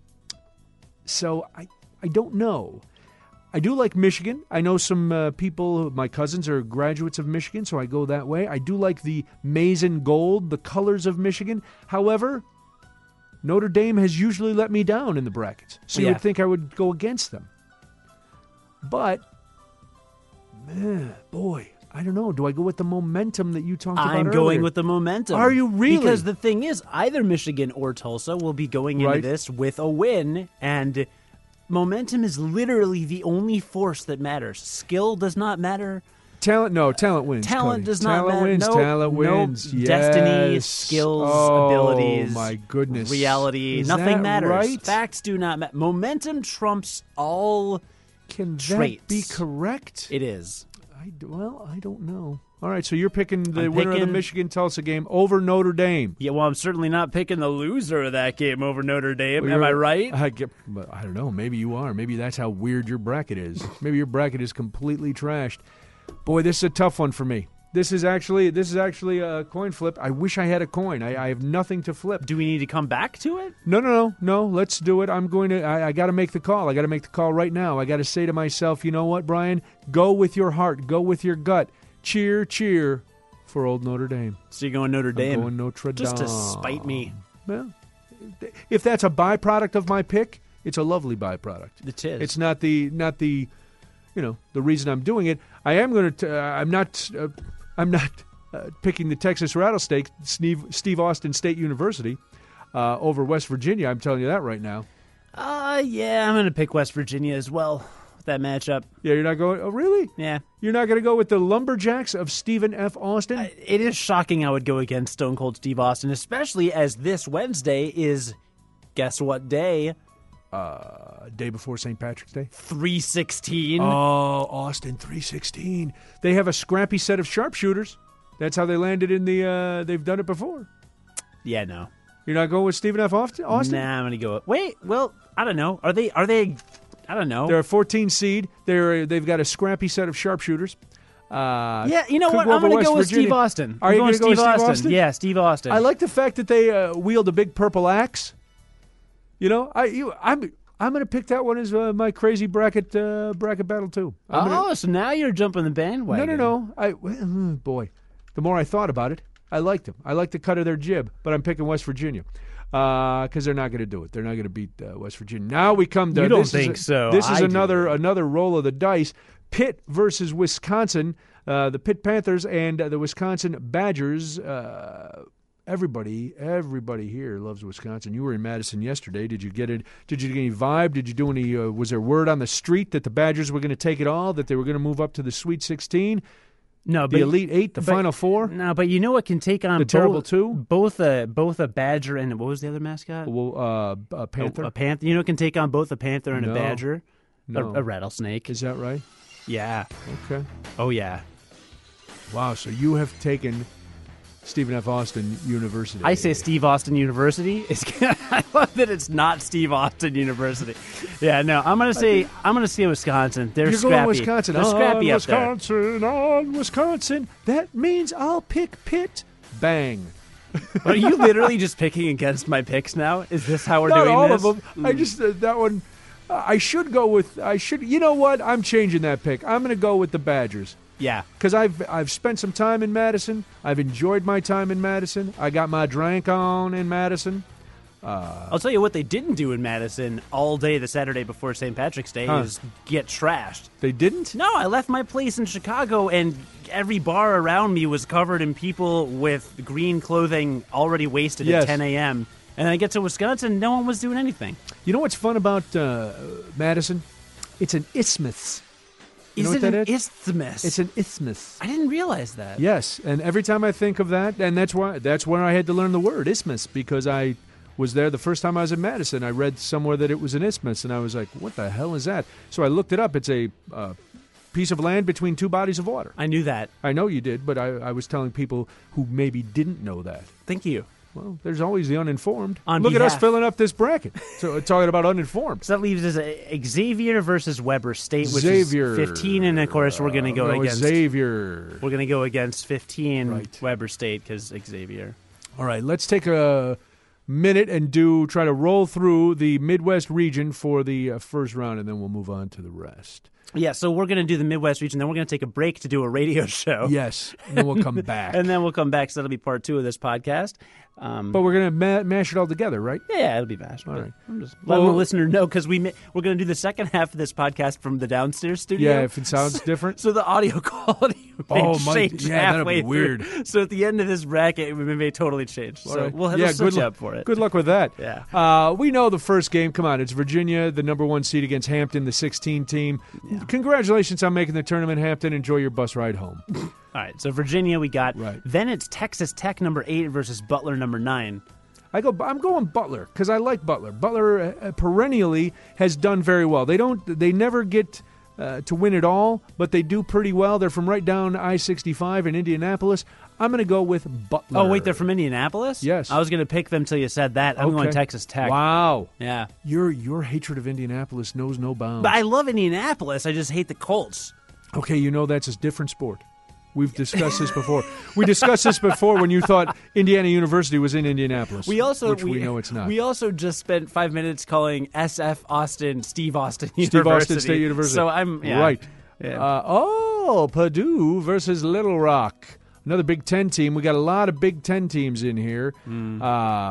so I I don't know. I do like Michigan. I know some uh, people, my cousins are graduates of Michigan, so I go that way. I do like the maize and gold, the colors of Michigan. However, Notre Dame has usually let me down in the brackets, so you Yeah. would think I would go against them. But, man, boy, I don't know. Do I go with the momentum that you talked about I'm earlier? going with the momentum. Are you really? Because the thing is, either Michigan or Tulsa will be going into Right. this with a win, and momentum is literally the only force that matters. Skill does not matter. Talent, no, talent wins. Talent Cody. does not talent matter. Wins, Nope. talent Nope. wins. Destiny, Yes. skills, oh, abilities. my goodness. Reality. Is Nothing that matters. Right? Facts do not matter. Momentum trumps all. Can traits. that be correct? It is. I, well, I don't know. All right, so you're picking the I'm winner of the picking- Michigan-Tulsa game over Notre Dame. Yeah, well, I'm certainly not picking the loser of that game over Notre Dame. Well, Am I you're- right? I, get, but I don't know. Maybe you are. Maybe that's how weird your bracket is. Maybe your bracket is completely trashed. Boy, this is a tough one for me. This is actually this is actually a coin flip. I wish I had a coin. I, I have nothing to flip. Do we need to come back to it? No, no, no, no. Let's do it. I'm going to. I, I got to make the call. I got to make the call right now. I got to say to myself, you know what, Brian? Go with your heart. Go with your gut. Cheer, cheer for old Notre Dame. So you're going Notre Dame? I'm going Notre Dame. Just to spite me. Well, if that's a byproduct of my pick, it's a lovely byproduct. It is. It's not the not the, you know, the reason I'm doing it. I am going to. Uh, I'm not. Uh, I'm not uh, picking the Texas Rattlesnake, Steve, Steve Austin State University, uh, over West Virginia. I'm telling you that right now. Uh, yeah, I'm going to pick West Virginia as well with that matchup. Yeah, you're not going. Oh, really? Yeah. You're not going to go with the Lumberjacks of Stephen F. Austin? I- It is shocking I would go against Stone Cold Steve Austin, especially as this Wednesday is, guess what day? Uh, day before Saint Patrick's Day. three sixteen. Oh, Austin three sixteen. They have a scrappy set of sharpshooters. That's how they landed in the. Uh, they've done it before. Yeah, no. You're not going with Stephen F. Austin? Austin? Nah, I'm gonna go. Wait, well, I don't know. Are they? Are they? I don't know. They're a fourteen seed. They're they've got a scrappy set of sharpshooters. Uh, yeah, you know could what? go I'm over going to West go with Virginia. Steve Austin. Are I'm you going going to go with Steve Steve Austin? Austin? Yeah, Steve Austin. I like the fact that they uh, wield a big purple axe. You know, I you I'm I'm going to pick that one as uh, my crazy bracket uh, bracket battle too. I'm oh, gonna, so now you're jumping the bandwagon. no, no, no. I well, boy, the more I thought about it, I liked them. I like the cut of their jib, but I'm picking West Virginia. Because uh, they're not going to do it. They're not going to beat uh, West Virginia. Now we come to You don't this think is a, so. This is I another do. another roll of the dice. Pitt versus Wisconsin. Uh, the Pitt Panthers and uh, the Wisconsin Badgers. Uh, everybody, everybody here loves Wisconsin. You were in Madison yesterday. Did you get it? Did you get any vibe? Did you do any? Uh, was there word on the street that the Badgers were going to take it all? That they were going to move up to the Sweet sixteen? No, The but Elite Eight, the but- Final Four? No, but you know what can take on The both, Terrible Two? Both a both a badger and what was the other mascot? Well, uh, a Panther? A, a panther. You know what can take on both a panther and No. a badger? No. A, a rattlesnake. Is that right? Yeah. Okay. Oh yeah. Wow, so you have taken Stephen F. Austin University. I say Steve Austin University. It's, I love that it's not Steve Austin University. Yeah, no, I'm gonna say I'm gonna say Wisconsin. They're You're scrappy. going Wisconsin. They're on scrappy up there. Wisconsin, on Wisconsin. That means I'll pick Pitt. Bang. Are you literally just picking against my picks now? Is this how we're Not doing all this? of them. I just uh, that one. Uh, I should go with. I should. You know what? I'm changing that pick. I'm going to go with the Badgers. Yeah. Because I've I've spent some time in Madison. I've enjoyed my time in Madison. I got my drink on in Madison. I'll tell you what they didn't do in Madison all day the Saturday before Saint Patrick's Day Huh. is get trashed. They didn't? No, I left my place in Chicago and every bar around me was covered in people with green clothing already wasted Yes. at ten a.m. And then I get to Wisconsin, no one was doing anything. You know what's fun about uh, Madison? It's an isthmus. You know is what it that an is? isthmus? It's an isthmus. I didn't realize that. Yes, and every time I think of that, and that's why that's where I had to learn the word isthmus because I was there the first time I was in Madison. I read somewhere that it was an isthmus, and I was like, "What the hell is that?" So I looked it up. It's a uh, piece of land between two bodies of water. I knew that. I know you did, but I, I was telling people who maybe didn't know that. Thank you. Well, there's always the uninformed. On Look at us behalf- filling up this bracket. So uh, talking about uninformed. So that leaves us a- Xavier versus Weber State, which Xavier, is fifteen, and of course we're going to go Uh, no, against Xavier. we're going to go against fifteen Right. Weber State because Xavier. All right, let's take a minute and do try to roll through the Midwest region for the uh, first round, and then we'll move on to the rest. Yeah, so we're going to do the Midwest region, then we're going to take a break to do a radio show. Yes, and then we'll come back. And then we'll come back, so that'll be part two of this podcast. Um, but we're going to ma- mash it all together, right? yeah, it'll be mashed. All but right. I'm just letting Well- the listener know because we ma- we're going to do the second half of this podcast from the downstairs studio. Yeah, if it sounds different. So the audio quality may Oh, might- change yeah, that'll be halfway weird. through. So at the end of this bracket, it may totally change. All So right. we'll have yeah, to switch good luck, up for it. Good luck with that. Yeah. Uh, we know the first game. Come on, it's Virginia, the number one seed against Hampton, the sixteen team. Congratulations on making the tournament, Hampton. Enjoy your bus ride home. All right, so Virginia we got. Right. Then it's Texas Tech number eight versus Butler number nine. I go. I'm going Butler because I like Butler. Butler uh, perennially has done very well. They don't. They never get uh, to win it all, but they do pretty well. They're from right down I sixty-five in Indianapolis. I'm going to go with Butler. Oh wait, they're from Indianapolis? Yes. I was going to pick them till you said that. I'm going Okay. Texas Tech. Wow. Yeah. Your your hatred of Indianapolis knows no bounds. But I love Indianapolis. I just hate the Colts. Okay, you know that's a different sport. We've discussed this before. We discussed this before when you thought Indiana University was in Indianapolis. We also which we, know it's not. We also just spent five minutes calling S F Austin Steve Austin Steve University. Austin State University. So I'm yeah. right. Yeah. Uh, oh, Purdue versus Little Rock. Another Big Ten team. We got a lot of Big Ten teams in here. Mm.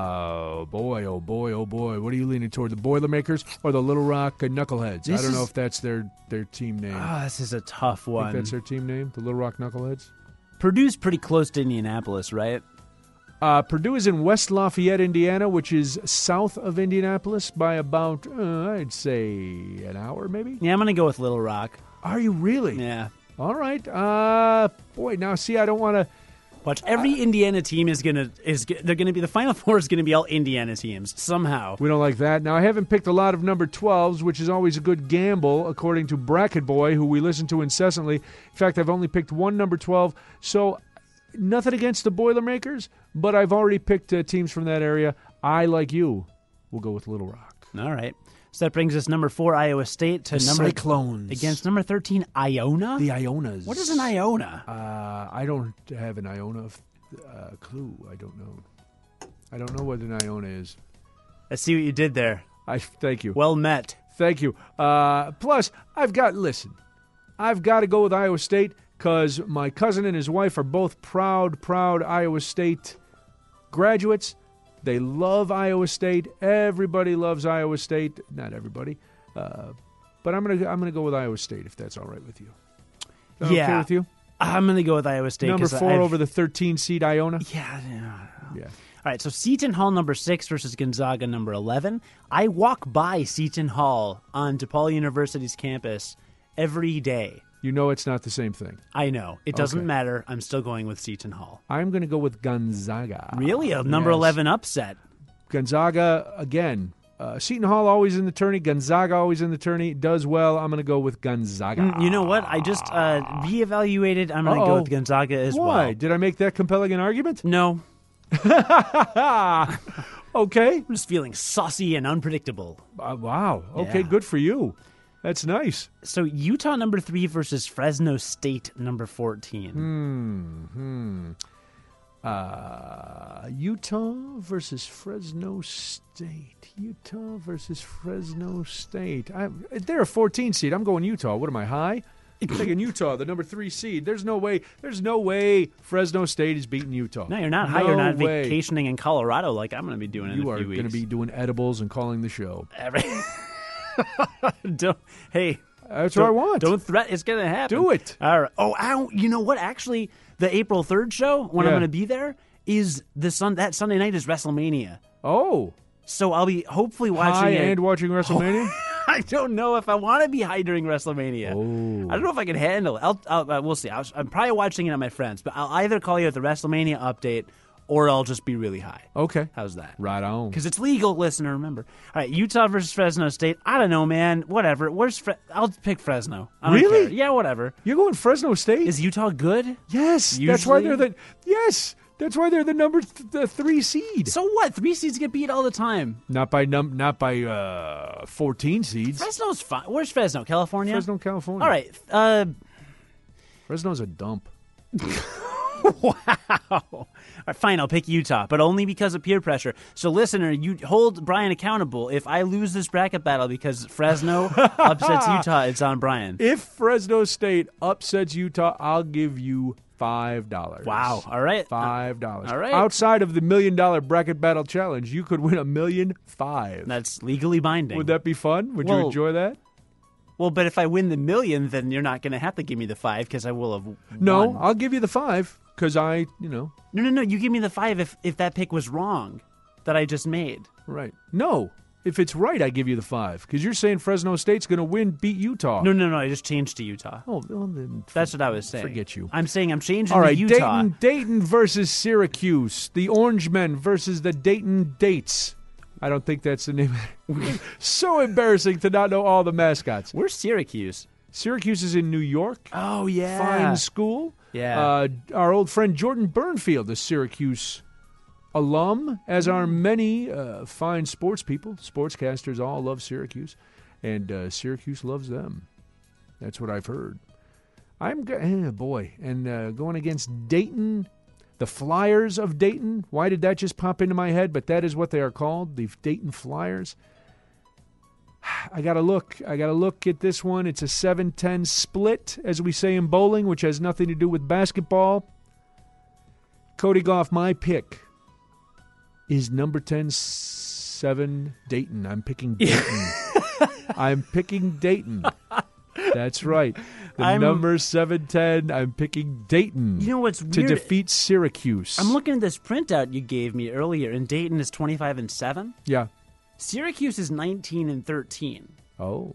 Uh, boy, oh boy, oh boy. What are you leaning toward, the Boilermakers or the Little Rock Knuckleheads? This I don't know is- if that's their, their team name. Ah, this is a tough I one. think that's their team name, the Little Rock Knuckleheads. Purdue's pretty close to Indianapolis, right? Uh, Purdue is in West Lafayette, Indiana, which is south of Indianapolis by about, uh, I'd say, an hour maybe. Yeah, I'm going to go with Little Rock. Are you really? Yeah. All right. Uh, boy, now see, I don't want to. Watch, every Indiana team is gonna is g- they're gonna be the Final Four is gonna be all Indiana teams somehow. We don't like that. Now, I haven't picked a lot of number twelves, which is always a good gamble, according to Bracket Boy, who we listen to incessantly. In fact, I've only picked one number twelve, so nothing against the Boilermakers, but I've already picked uh, teams from that area. I, like you, will go with Little Rock. All right. So that brings us number four, Iowa State, to The number Cyclones. against number thirteen, Iona. The Ionas. What is an Iona? Uh, I don't have an Iona of, uh, clue. I don't know. I don't know what an Iona is. I see what you did there. I thank you. Well met. Thank you. Uh, plus, I've got, listen, I've got to go with Iowa State because my cousin and his wife are both proud, proud Iowa State graduates. They love Iowa State. Everybody loves Iowa State. Not everybody. Uh, but I'm going to I'm gonna go with Iowa State if that's all right with you. Is that Yeah. okay with you? I'm going to go with Iowa State. Number 'cause four I've- over the thirteen seed Iona? Yeah, yeah. Yeah. All right, so Seton Hall number six versus Gonzaga number eleven. I walk by Seton Hall on DePaul University's campus every day. You know it's not the same thing. I know. It doesn't Okay. matter. I'm still going with Seton Hall. I'm going to go with Gonzaga. Really? A number Yes. eleven upset. Gonzaga, again, uh, Seton Hall always in the tourney. Gonzaga always in the tourney. Does well. I'm going to go with Gonzaga. Mm, You know what? I just uh, reevaluated. I'm going to go Uh-oh. with Gonzaga as Why? well. Did I make that compelling an argument? No. Okay. I'm just feeling saucy and unpredictable. Uh, wow. Okay, Yeah. good for you. That's nice. So Utah number three versus Fresno State number fourteen. Hmm. Uh, Utah versus Fresno State. Utah versus Fresno State. I, they're a fourteen seed. I'm going Utah. What am I, high? I'm taking Utah, the number three seed. There's no way. There's no way Fresno State is beating Utah. No, you're not high. No You're not way. vacationing in Colorado like I'm going to be doing in You a are few going to weeks. be doing edibles and calling the show. Every- don't, hey, That's what I don't- want. Don't threat. It's going to happen. Do it. All right. Oh, ow, you know what? Actually, the April third show when I'm Yeah. going to be there is the sun. That Sunday night is WrestleMania. Oh, So I'll be hopefully watching high it. and watching WrestleMania. I don't know if I want to be high during WrestleMania. Oh. I don't know if I can handle it. I'll, I'll, uh, we'll see. I'll, I'm probably watching it on my friends, but I'll either call you at the WrestleMania update or I'll just be really high. Okay, How's that? right on. Because it's legal, listener, remember. All right, Utah versus Fresno State. I don't know, man. Whatever. Where's Fre- I'll pick Fresno. I don't Really? care. Yeah, whatever. You're going Fresno State? Is Utah good? yes, that's why Usually- they're the yes. That's why they're the number th- the three seed. So what? Three seeds get beat all the time. Not by num, not by uh, fourteen seeds. Fresno's fine. Where's Fresno? California? Fresno, California. All right. Uh, Fresno's a dump. wow. All right, fine, I'll pick Utah, but only because of peer pressure. So, listener, you hold Brian accountable. If I lose this bracket battle because Fresno upsets Utah, it's on Brian. If Fresno State upsets Utah, I'll give you five dollars. Wow. All right. Five dollars. All right. Outside of the million dollar bracket battle challenge, you could win a million five. That's legally binding. Would that be fun? Would you Well, enjoy that? Well, but if I win the million, then you're not going to have to give me the five because I will have No, won. I'll give you the five because I, you know, No, no, no. You give me the five if, if that pick was wrong that I just made. right. No, if it's right, I give you the five because you're saying Fresno State's going to win, beat Utah. No, no, no. I just changed to Utah. Oh, well, then That's what I was saying. forget you. I'm saying I'm changing All to right, Utah. Dayton, Dayton versus Syracuse. The Orange Men versus the Dayton Dates. I don't think that's the name. So embarrassing to not know all the mascots. Where's Syracuse? Syracuse is in New York. Oh, yeah. Fine school. Yeah. Uh, our old friend Jordan Burnfield, a Syracuse alum, as are many uh, fine sports people. Sportscasters all love Syracuse, and uh, Syracuse loves them. That's what I've heard. I'm go- eh, boy, and uh, going against Dayton, the Flyers of Dayton. Why did that just pop into my head? But that is what they are called, the Dayton Flyers. I got to look. I got to look at this one. It's a seven ten split, as we say in bowling, which has nothing to do with basketball. Cody Goff, my pick is number ten seven Dayton. I'm picking Dayton. I'm picking Dayton. That's right. The I'm- number seven ten, I'm picking Dayton. You know what's to weird? defeat Syracuse. I'm looking at this printout you gave me earlier, and Dayton is twenty-five and seven. Yeah. Syracuse is nineteen and thirteen. Oh.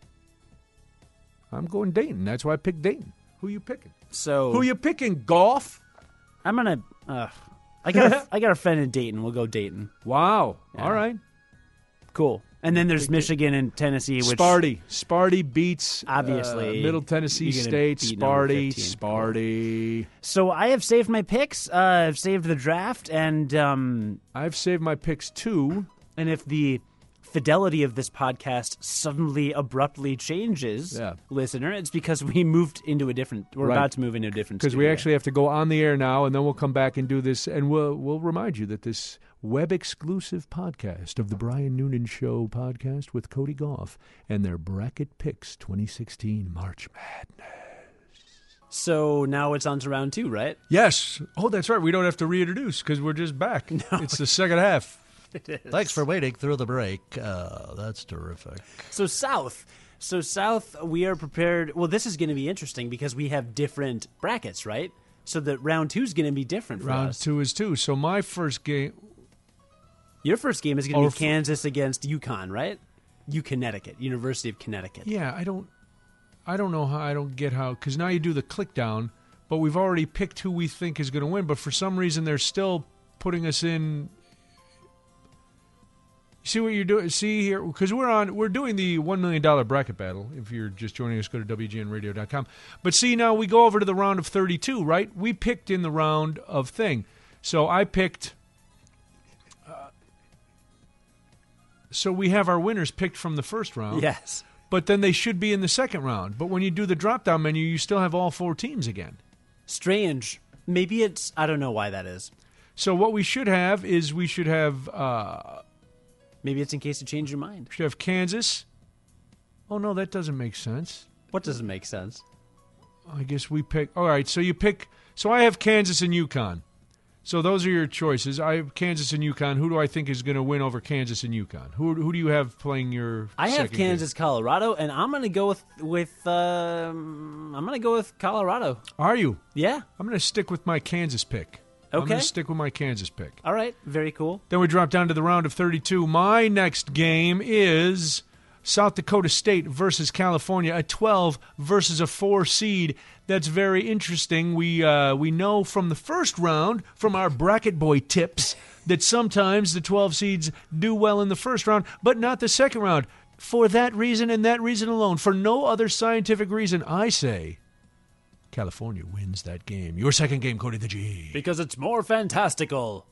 I'm going Dayton. That's why I picked Dayton. Who you picking? So Who you picking, Golf? I'm gonna. Uh, I got. A, I got a friend in Dayton. We'll go Dayton. Wow. Yeah. All right. Cool. And then there's Michigan and Tennessee, which Sparty. Sparty beats obviously uh, Middle Tennessee you're gonna State. beat number Sparty. fifteen. Sparty. So I have saved my picks. Uh, I've saved the draft, and um, I've saved my picks too. and if the fidelity of this podcast suddenly abruptly changes, Yeah. listener, it's because we moved into a different. We're Right. about to move into a different. Because we studio. actually have to go on the air now, and then we'll come back and do this, and we'll we'll remind you that this web exclusive podcast of the Brian Noonan Show podcast with Cody Goff and their bracket picks twenty sixteen March Madness. So now it's on to round two, right? Yes. Oh, that's right. We don't have to reintroduce because we're just back. It's the second half. Thanks for waiting through the break. Uh, that's terrific. So South. So South, we are prepared. Well, this is going to be interesting because we have different brackets, right? So the round two is going to be different for Round us. two is two. So my first game. Your first game is going to Or be f- Kansas against UConn, right? U Connecticut, University of Connecticut. Yeah, I don't. I don't know how. I don't get how. Because now you do the click down, but we've already picked who we think is going to win. But for some reason, they're still putting us in. See what you're doing? See here, because we're on. We're doing the one million dollar bracket battle. If you're just joining us, go to W G N radio dot com. But see, now we go over to the round of thirty-two, right? We picked in the round of thing. So I picked. Uh, so we have our winners picked from the first round. Yes. But then they should be in the second round. But when you do the drop-down menu, you still have all four teams again. Strange. Maybe it's. I don't know why that is. So what we should have is we should have uh, Maybe it's in case you change your mind. we should have Kansas. Oh no, that doesn't make sense. What doesn't make sense? I guess we pick. All right, so you pick. So I have Kansas and UConn. So those are your choices. I have Kansas and UConn. Who do I think is going to win over Kansas and UConn? Who who do you have playing your? I have second game? Kansas, Colorado, and I'm going to go with with. Um, I'm going to go with Colorado. Are you? Yeah. I'm going to stick with my Kansas pick. I'm Okay. going to stick with my Kansas pick. All right. Very cool. Then we drop down to the round of thirty-two. My next game is South Dakota State versus California, a twelve versus a four seed. That's very interesting. We uh, we know from the first round, from our bracket boy tips, that sometimes the twelve seeds do well in the first round, but not the second round. For that reason and that reason alone, for no other scientific reason, I say California wins that game. Your second game, Cody the G. Because it's more fantastical.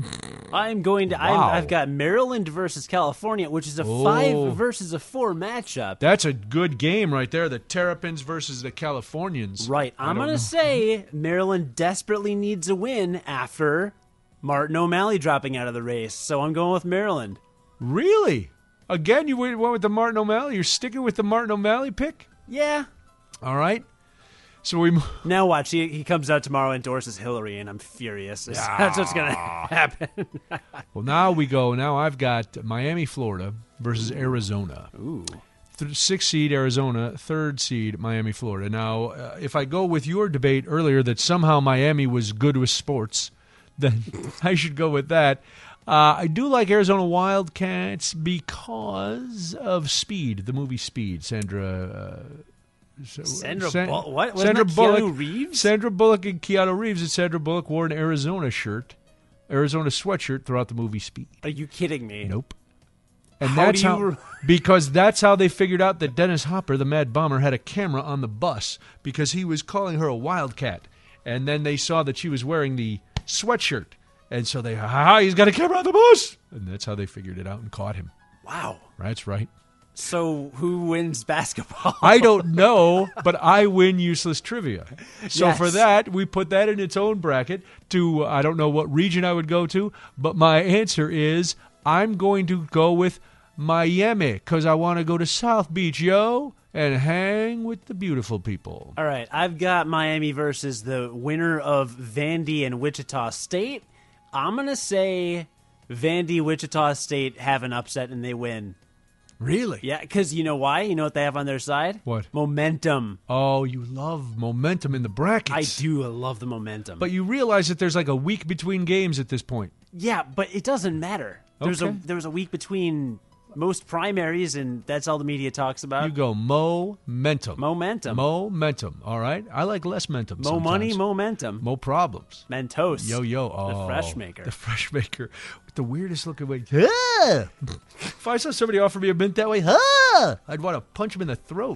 I'm going to. Wow. I'm, I've got Maryland versus California, which is a Oh. five versus a four matchup. That's a good game right there. The Terrapins versus the Californians. Right. I I'm don't going know. to say Maryland desperately needs a win after Martin O'Malley dropping out of the race. So I'm going with Maryland. Really? Again, you went went with the Martin O'Malley? You're sticking with the Martin O'Malley pick? Yeah. All right. So we. mo- Now watch. He, he comes out tomorrow and endorses Hillary, and I'm furious. That's what's going to happen. Well, now we go. Now I've got Miami, Florida versus Arizona. Ooh. Th- Sixth seed Arizona, third seed Miami, Florida. Now, uh, if I go with your debate earlier that somehow Miami was good with sports, then I should go with that. Uh, I do like Arizona Wildcats because of Speed, the movie Speed. Sandra. Uh, so- Sandra San- Bull- what? Wasn't Sandra that Bullock, Keanu Reeves? Sandra Bullock and Keanu Reeves, and Sandra Bullock wore an Arizona shirt, Arizona sweatshirt throughout the movie Speed. Are you kidding me? Nope. And How that's do you how re- because that's how they figured out that Dennis Hopper, the Mad Bomber, had a camera on the bus because he was calling her a wildcat. And then they saw that she was wearing the sweatshirt. And so they, ha ha, he's got a camera on the bus. And that's how they figured it out and caught him. Wow. That's right. So who wins basketball? I don't know, but I win useless trivia. So Yes. for that, we put that in its own bracket to, I don't know what region I would go to, but my answer is I'm going to go with Miami because I want to go to South Beach, yo, and hang with the beautiful people. All right, I've got Miami versus the winner of Vandy and Wichita State. I'm going to say Vandy, Wichita State have an upset and they win. Really? Yeah, because you know why? You know what they have on their side? What? Momentum. Oh, you love momentum in the brackets. I do love the momentum. But you realize that there's like a week between games at this point. yeah, but it doesn't matter. There's Okay. a there was a week between most primaries, and that's all the media talks about. You go momentum. Momentum. Momentum. All right. I like less mentum. Mo sometimes. money, momentum. Mo problems. Mentos. Yo yo. Oh, The fresh maker. The fresh maker with the weirdest looking way. Ah! If I saw somebody offer me a mint that way, ah! I'd want to punch him in the throat.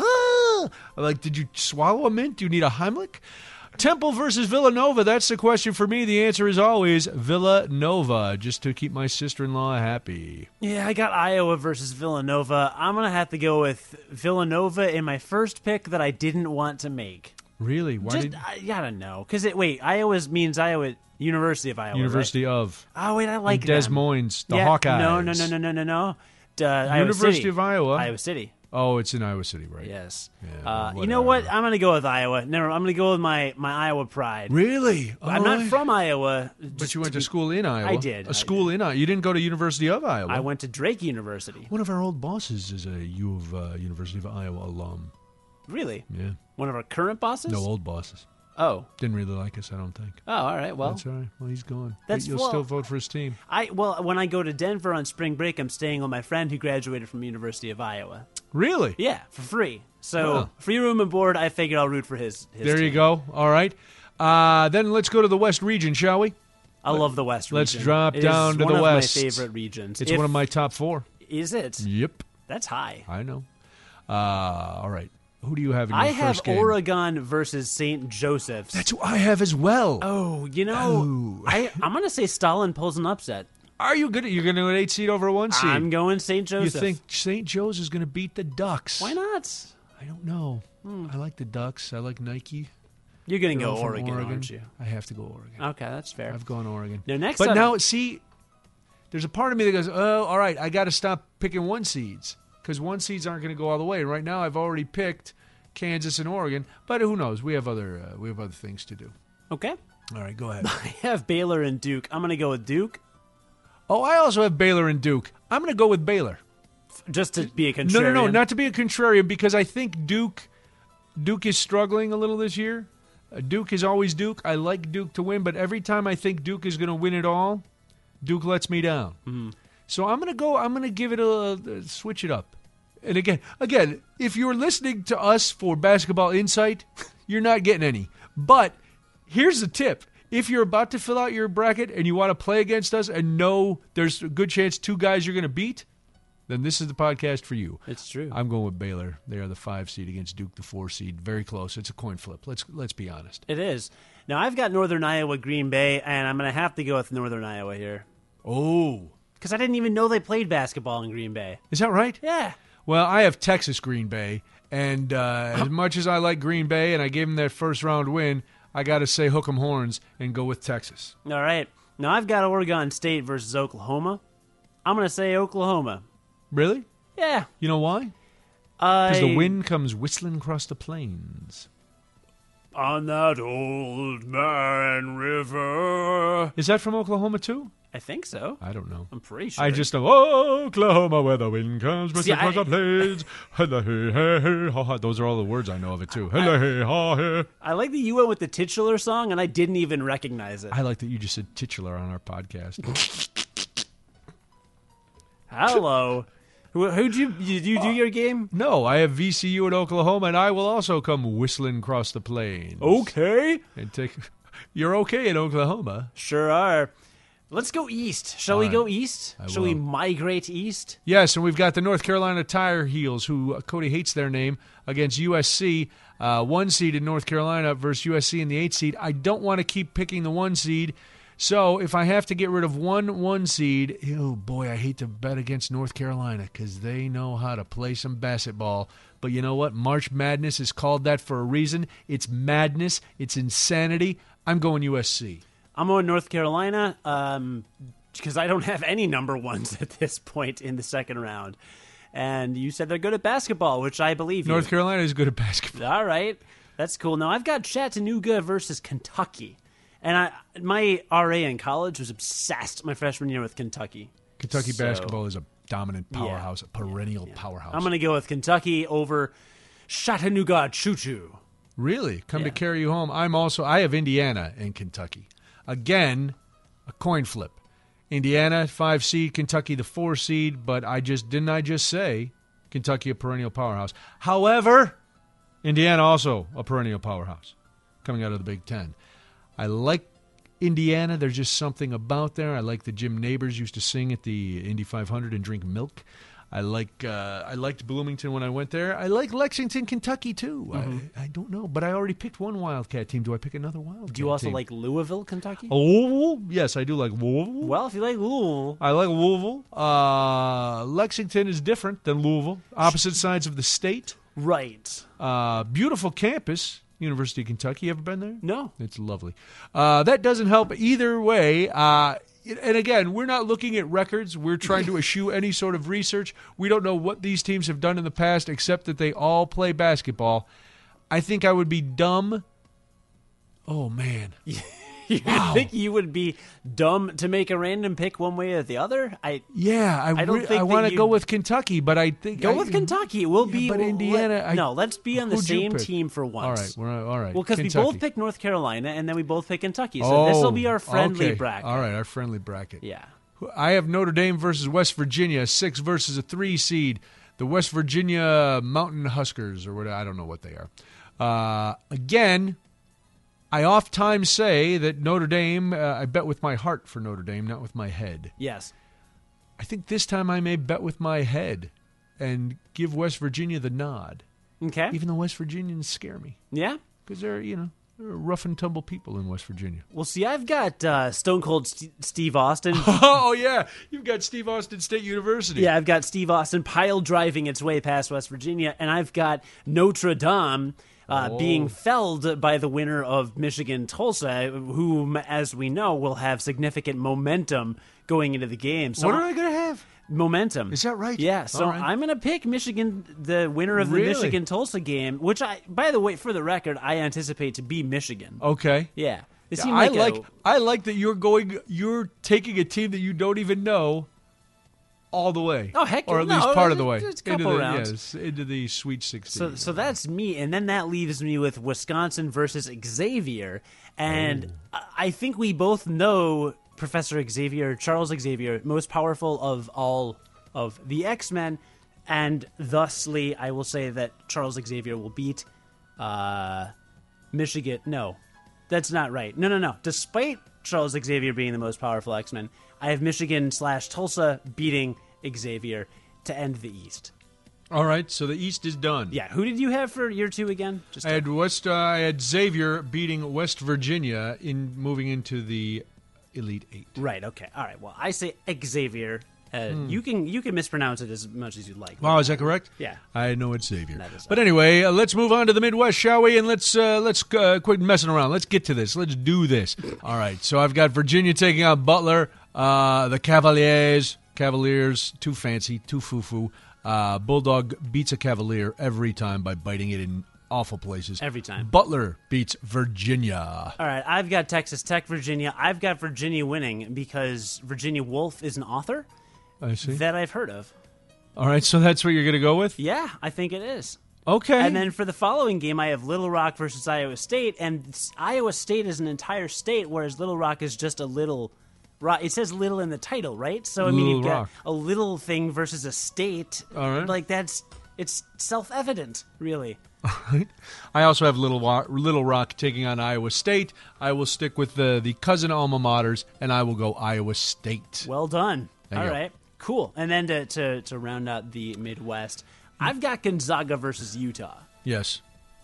Ah! I'm like, did you swallow a mint? Do you need a Heimlich? Temple versus Villanova. That's the question for me. The answer is always Villanova, just to keep my sister-in-law happy. Yeah, I got Iowa versus Villanova. I'm going to have to go with Villanova in my first pick that I didn't want to make. Really? Why Just, did I gotta know. Because, it, wait, Iowa means Iowa, University of Iowa, University right? of Oh, wait, I like in Des them. Moines, the yeah, Hawkeyes? No, no, no, no, no, no, no. Uh, Iowa University City. of Iowa. Iowa City. Oh, it's in Iowa City, right? Yes. Yeah, uh, well, you know what? whatever. I'm going to go with Iowa. Never. I'm going to go with my, my Iowa pride. Really? I'm All not right. from Iowa. But just you went to be- school in Iowa. I did, A I school in Iowa. You didn't go to University of Iowa. I went to Drake University. One of our old bosses is a U of uh, University of Iowa alum. Really? Yeah. One of our current bosses? No, old bosses. Oh. Didn't really like us, I don't think. Oh, all right. Well, That's all right. Well, he's gone. That's- But you'll well- still vote for his team. I well when I go to Denver on spring break, I'm staying with my friend who graduated from University of Iowa. Really? Yeah, for free. So Wow. free room and board. I figured I'll root for his. his There you team. go. All right. Uh, then let's go to the West region, shall we? I love the West region. Let's drop It down is to one the of West. my favorite regions. It's If- one of my top four. Is it? Yep. That's high. I know. Uh, all right. Who do you have in your I have first game? Oregon versus Saint Joseph's. That's who I have as well. Oh, you know, Oh. I I'm gonna say Stalin pulls an upset. Are you good? You're going to go an eight seed over a one seed. I'm going Saint you Joseph. think Saint Joe's is going to beat the Ducks? Why not? I don't know. I like the Ducks. I like Nike. You're gonna They're go all from Oregon, aren't you? I have to go Oregon. Okay, that's fair. I've gone Oregon. Now, next but up- now, see, there's a part of me that goes, oh, all right, I got to stop picking one seeds because one seeds aren't going to go all the way. Right now, I've already picked Kansas and Oregon, but who knows? We have other uh, we have other things to do. Okay. All right, go ahead. I have Baylor and Duke. I'm gonna go with Duke Oh, I also have Baylor and Duke. I'm going to go with Baylor. just to be a contrarian. No, no, no, not to be a contrarian because I think Duke Duke is struggling a little this year. Uh, Duke is always Duke. I like Duke to win, but every time I think Duke is going to win it all, Duke lets me down. Mm-hmm. So I'm going to go. I'm going to give it a, a switch it up. And again, again, if you're listening to us for basketball insight, you're not getting any. But here's the tip. If you're about to fill out your bracket and you want to play against us and know there's a good chance two guys you're going to beat, then this is the podcast for you. It's true. I'm going with Baylor. They are the five seed against Duke, the four seed. Very close. It's a coin flip. Let's let's be honest. It is. Now I've got Northern Iowa, Green Bay, and I'm gonna have to go with Northern Iowa here Oh, because I didn't even know they played basketball in Green Bay. is that right? Yeah. Well, I have Texas Green Bay, and uh, as much as I like Green Bay and I gave them that first round win, I got to say hook 'em horns and go with Texas. All right. Now I've got Oregon State versus Oklahoma. I'm gonna say Oklahoma. Really? Yeah. You know why? I, Because the wind comes whistling across the plains. on that old man river. Is that from Oklahoma too? I think so. I don't know. I'm pretty sure. I just know Oklahoma where the wind comes whistling I- across the plains. Hello, hey, hey, hey, ha, ha. Those are all the words I know of it too. Hello, hey, ha, hey. I like that you went with the titular song, and I didn't even recognize it. I like that you just said titular on our podcast. Hello. Who, who'd you, did you do your game? No, I have V C U at Oklahoma, and I will also come whistling across the plains. Okay. And take. You're okay in Oklahoma. Sure are. Let's go east. Shall All we right. go east? I Shall we will. migrate east? Yes, and we've got the North Carolina Tire Heels, who uh, Cody hates their name, against U S C. Uh, one seed in North Carolina versus U S C in the eight seed. I don't want to keep picking the one seed. So if I have to get rid of one one seed, oh boy, I hate to bet against North Carolina because they know how to play some basketball. But you know what? March Madness is called that for a reason. It's madness. It's insanity. I'm going U S C. I'm going North Carolina um, because I don't have any number ones at this point in the second round. And you said they're good at basketball, which I believe North you. Carolina is good at basketball. All right. That's cool. Now, I've got Chattanooga versus Kentucky. And I, my R A in college was obsessed my freshman year with Kentucky. Kentucky So, basketball is a dominant powerhouse, a perennial yeah. powerhouse. I'm going to go with Kentucky over Chattanooga Choo-Choo. Really? Come Yeah. to carry you home. I'm also I have Indiana and Kentucky. Again, a coin flip. Indiana, five seed, Kentucky, the four seed, but I just didn't I just say Kentucky a perennial powerhouse. However, Indiana also a perennial powerhouse coming out of the Big Ten. I like Indiana. There's just something about there. I like the Jim Neighbors used to sing at the Indy five hundred and drink milk. I like uh, I liked Bloomington when I went there. I like Lexington, Kentucky too. Mm-hmm. I, I don't know, but I already picked one Wildcat team. Do I pick another Wildcat? Do you also team? like Louisville, Kentucky? Oh, yes, I do like Louisville. Well, if you like Louisville, I like Louisville. Uh, Lexington is different than Louisville. Opposite sides of the state. right? Uh, beautiful campus, University of Kentucky. You ever been there? No. It's lovely. Uh, that doesn't help either way. Uh, and again, we're not looking at records. We're trying to eschew any sort of research. We don't know what these teams have done in the past, except that they all play basketball. I think I would be dumb. Oh, man. You Wow. think you would be dumb to make a random pick one way or the other? I Yeah, I, I don't re- think I want that to go you'd- with Kentucky, but I think go I, with Kentucky. We'll Yeah, be but we'll Indiana, let- I- no, let's be on the who'd you same pick? team for once. All right, we're all right. Well, because we Kentucky. both picked North Carolina, and then we both picked Kentucky. So oh, this will be our friendly okay. bracket. All right, our friendly bracket. Yeah. I have Notre Dame versus West Virginia, a six versus a three seed. The West Virginia Mountain Huskers, or what I don't know what they are. Uh, again, I oft-times say that Notre Dame, uh, I bet with my heart for Notre Dame, not with my head. Yes. I think this time I may bet with my head and give West Virginia the nod, Okay. even though West Virginians scare me Yeah. because they're, you know, they're rough and tumble people in West Virginia. Well, see, I've got uh, Stone Cold St- Steve Austin. Oh, yeah. You've got Steve Austin State University. Yeah, I've got Steve Austin pile driving its way past West Virginia, and I've got Notre Dame uh, Oh. being felled by the winner of Michigan Tulsa, whom, as we know, will have significant momentum going into the game. So What are I going to have? momentum. Is that right? Yeah, so All right. I'm going to pick Michigan, the winner of the Really? Michigan Tulsa game, which I, by the way, for the record, I anticipate to be Michigan. Okay. Yeah. It Yeah, seemed I like, like a, I like that you're going you're taking a team that you don't even know all the way. Oh, heck, or at no, least part of the way it's a into couple the rounds. yes, into the Sweet sixteen. So, so that's me, and then that leaves me with Wisconsin versus Xavier, and Oh. I I think we both know Professor Xavier, Charles Xavier, most powerful of all of the X-Men, and thusly, I will say that Charles Xavier will beat uh, Michigan. No, that's not right. No, no, no. Despite Charles Xavier being the most powerful X-Men, I have Michigan slash Tulsa beating Xavier to end the East. All right, so the East is done. Yeah, who did you have for year two again? Just I had West. Uh, I had Xavier beating West Virginia in moving into the Elite Eight. right. Okay. All right. Well, I say Xavier. Uh, You can you can mispronounce it as much as you like. Wow, is that correct? Yeah. I know it's Xavier. That is But anyway, uh, let's move on to the Midwest, shall we? And let's uh, let's uh, quit messing around. Let's get to this. Let's do this. All right. So I've got Virginia taking on Butler. Uh, the Cavaliers, Cavaliers, too fancy, too foo-foo. Uh, Bulldog beats a Cavalier every time by biting it in awful places. Every time. Butler beats Virginia. All right. I've got Texas Tech, Virginia. I've got Virginia winning because Virginia Woolf is an author I see. that I've heard of. All right. So that's what you're going to go with? Yeah, I think it is. Okay. And then for the following game, I have Little Rock versus Iowa State, and s- Iowa State is an entire state, whereas Little Rock is just a little. Rock. It says little in the title, right? So I mean, Little you've got Rock. a little thing versus a state. All right. Like that's it's self-evident, really. I also have Little Rock, Little Rock taking on Iowa State. I will stick with the, the cousin alma maters, and I will go Iowa State. Well done. There All you go. right, cool. And then to, to to round out the Midwest, I've got Gonzaga versus Utah, Yes.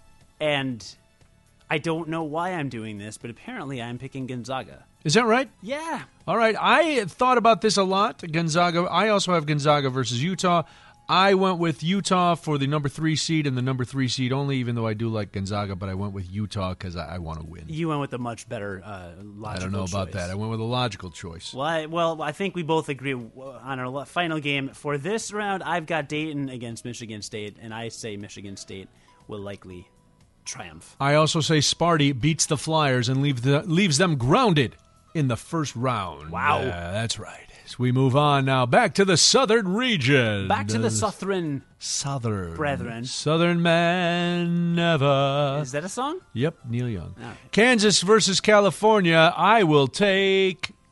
and I don't know why I'm doing this, but apparently I'm picking Gonzaga. Is that right? Yeah. All right. I thought about this a lot. Gonzaga. I also have Gonzaga versus Utah. I went with Utah for the number three seed and the number three seed only, even though I do like Gonzaga, but I went with Utah because I, I want to win. You went with a much better uh, logical I don't know about choice. that. I went with a logical choice. Well, I, well, I think we both agree on our la- final game. For this round, I've got Dayton against Michigan State, and I say Michigan State will likely triumph. I also say Sparty beats the Flyers and leave the, leaves them grounded in the first round. Wow. Yeah, that's right. As we move on now, back to the Southern region. Back to the Southern. Southern. Brethren. Southern man never. Is that a song? Yep, Neil Young. Okay. Kansas versus California. I will take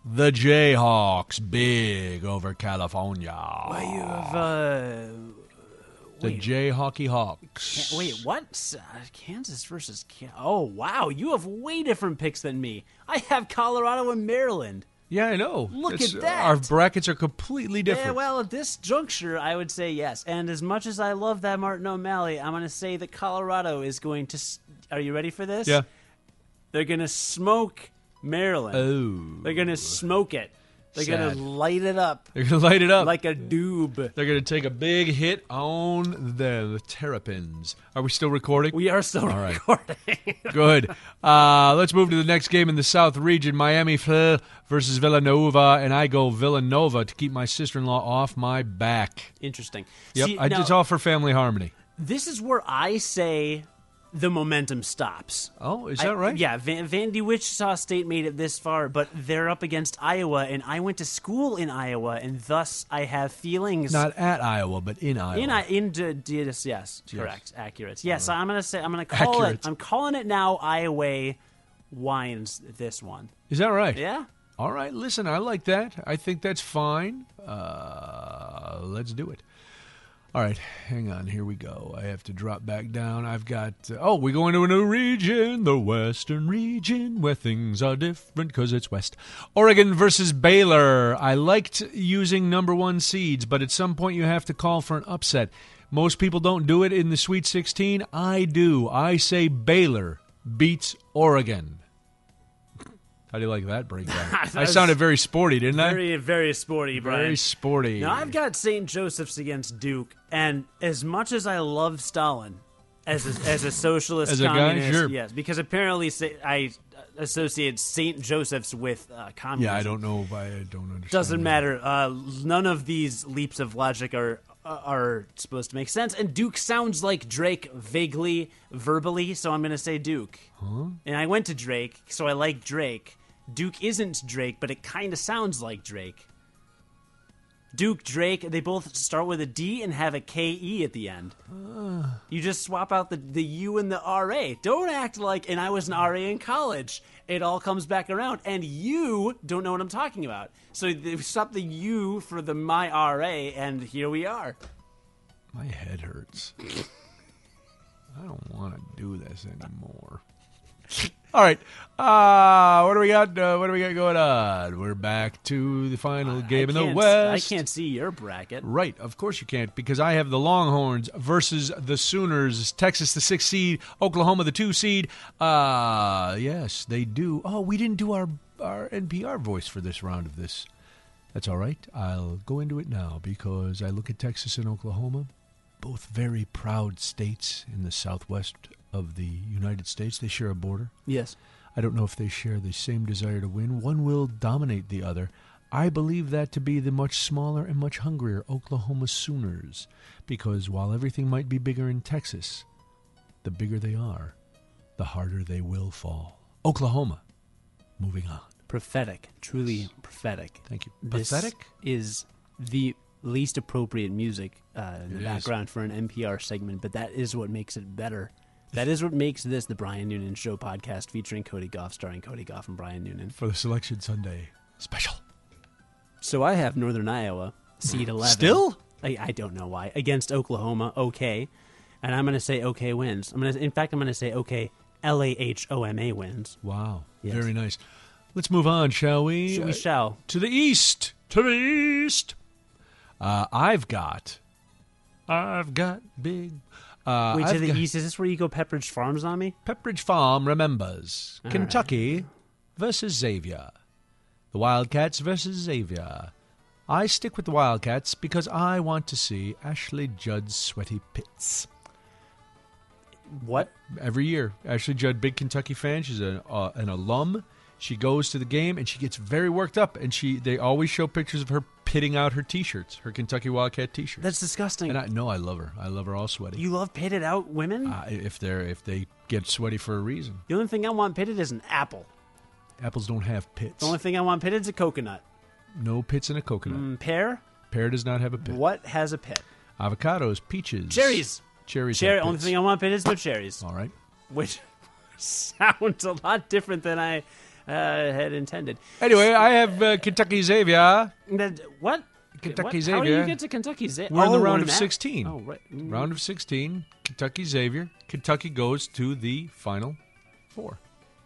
The Jayhawks big over California. Why you have uh, the wait, Jayhawky Hawks. Wait, what? Uh, Kansas versus Can- Oh, wow. You have way different picks than me. I have Colorado and Maryland. Yeah, I know. Look It's- at that. Our brackets are completely different. Yeah, well, at this juncture, I would say yes. And as much as I love that Martin O'Malley, I'm going to say that Colorado is going to. S- Are you ready for this? Yeah. They're going to smoke Maryland. Oh. They're going to smoke it. They're going Sad. to light it up They're going to light it up. like a doob. They're going to take a big hit on the Terrapins. Are we still recording? We are still All right. recording. Good. Uh, let's move to the next game in the South region. Miami F versus Villanova, and I go Villanova to keep my sister-in-law off my back. Interesting. Yep, See, I now, it's all for family harmony. this is where I say the momentum stops. Oh, is I- that right? Yeah, Van, Vandy Wichita State made it this far, but they're up against Iowa, and I went to school in Iowa, and thus I have feelings. Not at Iowa, but in Iowa. in I in d- d- yes, yes, correct, accurate. Yes, so I'm gonna say I'm gonna call Accurate. it. I'm calling it now. Iowa wins this one. Is that right? Yeah. All right, listen, I like that. I think that's fine. Uh, let's do it. All right, hang on. Here we go. I have to drop back down. I've got, uh, oh, we go into a new region, the Western region, where things are different because it's West. Oregon versus Baylor. I liked using number one seeds, but at some point you have to call for an upset. Most people don't do it in the Sweet sixteen. I do. I say Baylor beats Oregon. How do you like that breakdown? That I was sounded very sporty, didn't I? Very, very sporty, Brian. Very sporty. Now, I've got Saint Joseph's against Duke, and as much as I love Stalin as a, as a socialist As a guy, communist, sure. yes, because apparently sa- I associate Saint Joseph's with uh, communism. Yeah, I don't know. If I don't understand. Doesn't that. matter. Uh, none of these leaps of logic are are supposed to make sense, and Duke sounds like Drake vaguely, verbally, so I'm going to say Duke. Huh? And I went to Drake, so I like Drake. Duke isn't Drake, but it kind of sounds like Drake. Duke, Drake, they both start with a D and have a K E at the end. Uh. You just swap out the, the U and the R A. Don't act like, and I was an R A in college. It all comes back around, and you don't know what I'm talking about. So they swap the U for the my R A, and here we are. My head hurts. I don't want to do this anymore. All right. Uh, what do we got? Uh, what do we got going on? We're back to the final game I in the can't- West. I can't see your bracket. Right, of course you can't, because I have the Longhorns versus the Sooners. Texas, the six seed. Oklahoma, the two seed. Uh, yes, they do. Oh, we didn't do our, our N P R voice for this round of this. That's all right. I'll go into it now, because I look at Texas and Oklahoma, both very proud states in the southwest of the United States. They share a border. Yes. I don't know if they share the same desire to win. One will dominate the other. I believe that to be the much smaller and much hungrier Oklahoma Sooners, because while everything might be bigger in Texas, the bigger they are, the harder they will fall. Oklahoma, moving on. Prophetic. Truly prophetic. Thank you. This Pathetic? is the least appropriate music uh, in the It is. background for an N P R segment, but that is what makes it better. That is what makes this the Brian Noonan Show podcast featuring Cody Goff, starring Cody Goff and Brian Noonan. For the Selection Sunday special. So I have Northern Iowa, seed eleven. Still? I, I don't know why. Against Oklahoma, okay. And I'm going to say okay wins. I'm gonna, in fact, I'm going to say okay, L A H O M A wins. Wow. Yes. Very nice. Let's move on, shall we? So we Uh, shall. To the east. To the east. Uh, I've got. I've got big. Uh, Wait, I've to the got- east, is this where you go Pepperidge Farms on me? Pepperidge Farm remembers. All Kentucky versus Xavier. The Wildcats versus Xavier. I stick with the Wildcats because I want to see Ashley Judd's sweaty pits. What? Every year, Ashley Judd, big Kentucky fan. She's a, uh, an alum. She goes to the game and she gets very worked up. And she they always show pictures of her pitting out her T-shirts, her Kentucky Wildcat T-shirts. That's disgusting. And I no, I love her. I love her all sweaty. You love pitted out women? uh, if they're if they get sweaty for a reason. The only thing I want pitted is an apple. Apples don't have pits. The only thing I want pitted is a coconut. No pits in a coconut. Mm, pear? Pear does not have a pit. What has a pit? Avocados, peaches, Cherries. Cherries. Cherry. have Only pits. thing I want pitted is no cherries. All right. Which sounds a lot different than I uh, had intended. Anyway, I have uh, Kentucky Xavier. That, what? Kentucky what? Xavier. How do you get to Kentucky Xavier? We're in the Oh, round we're of that? sixteen. Oh, right. Mm. Round of sixteen. Kentucky Xavier. Kentucky goes to the Final Four.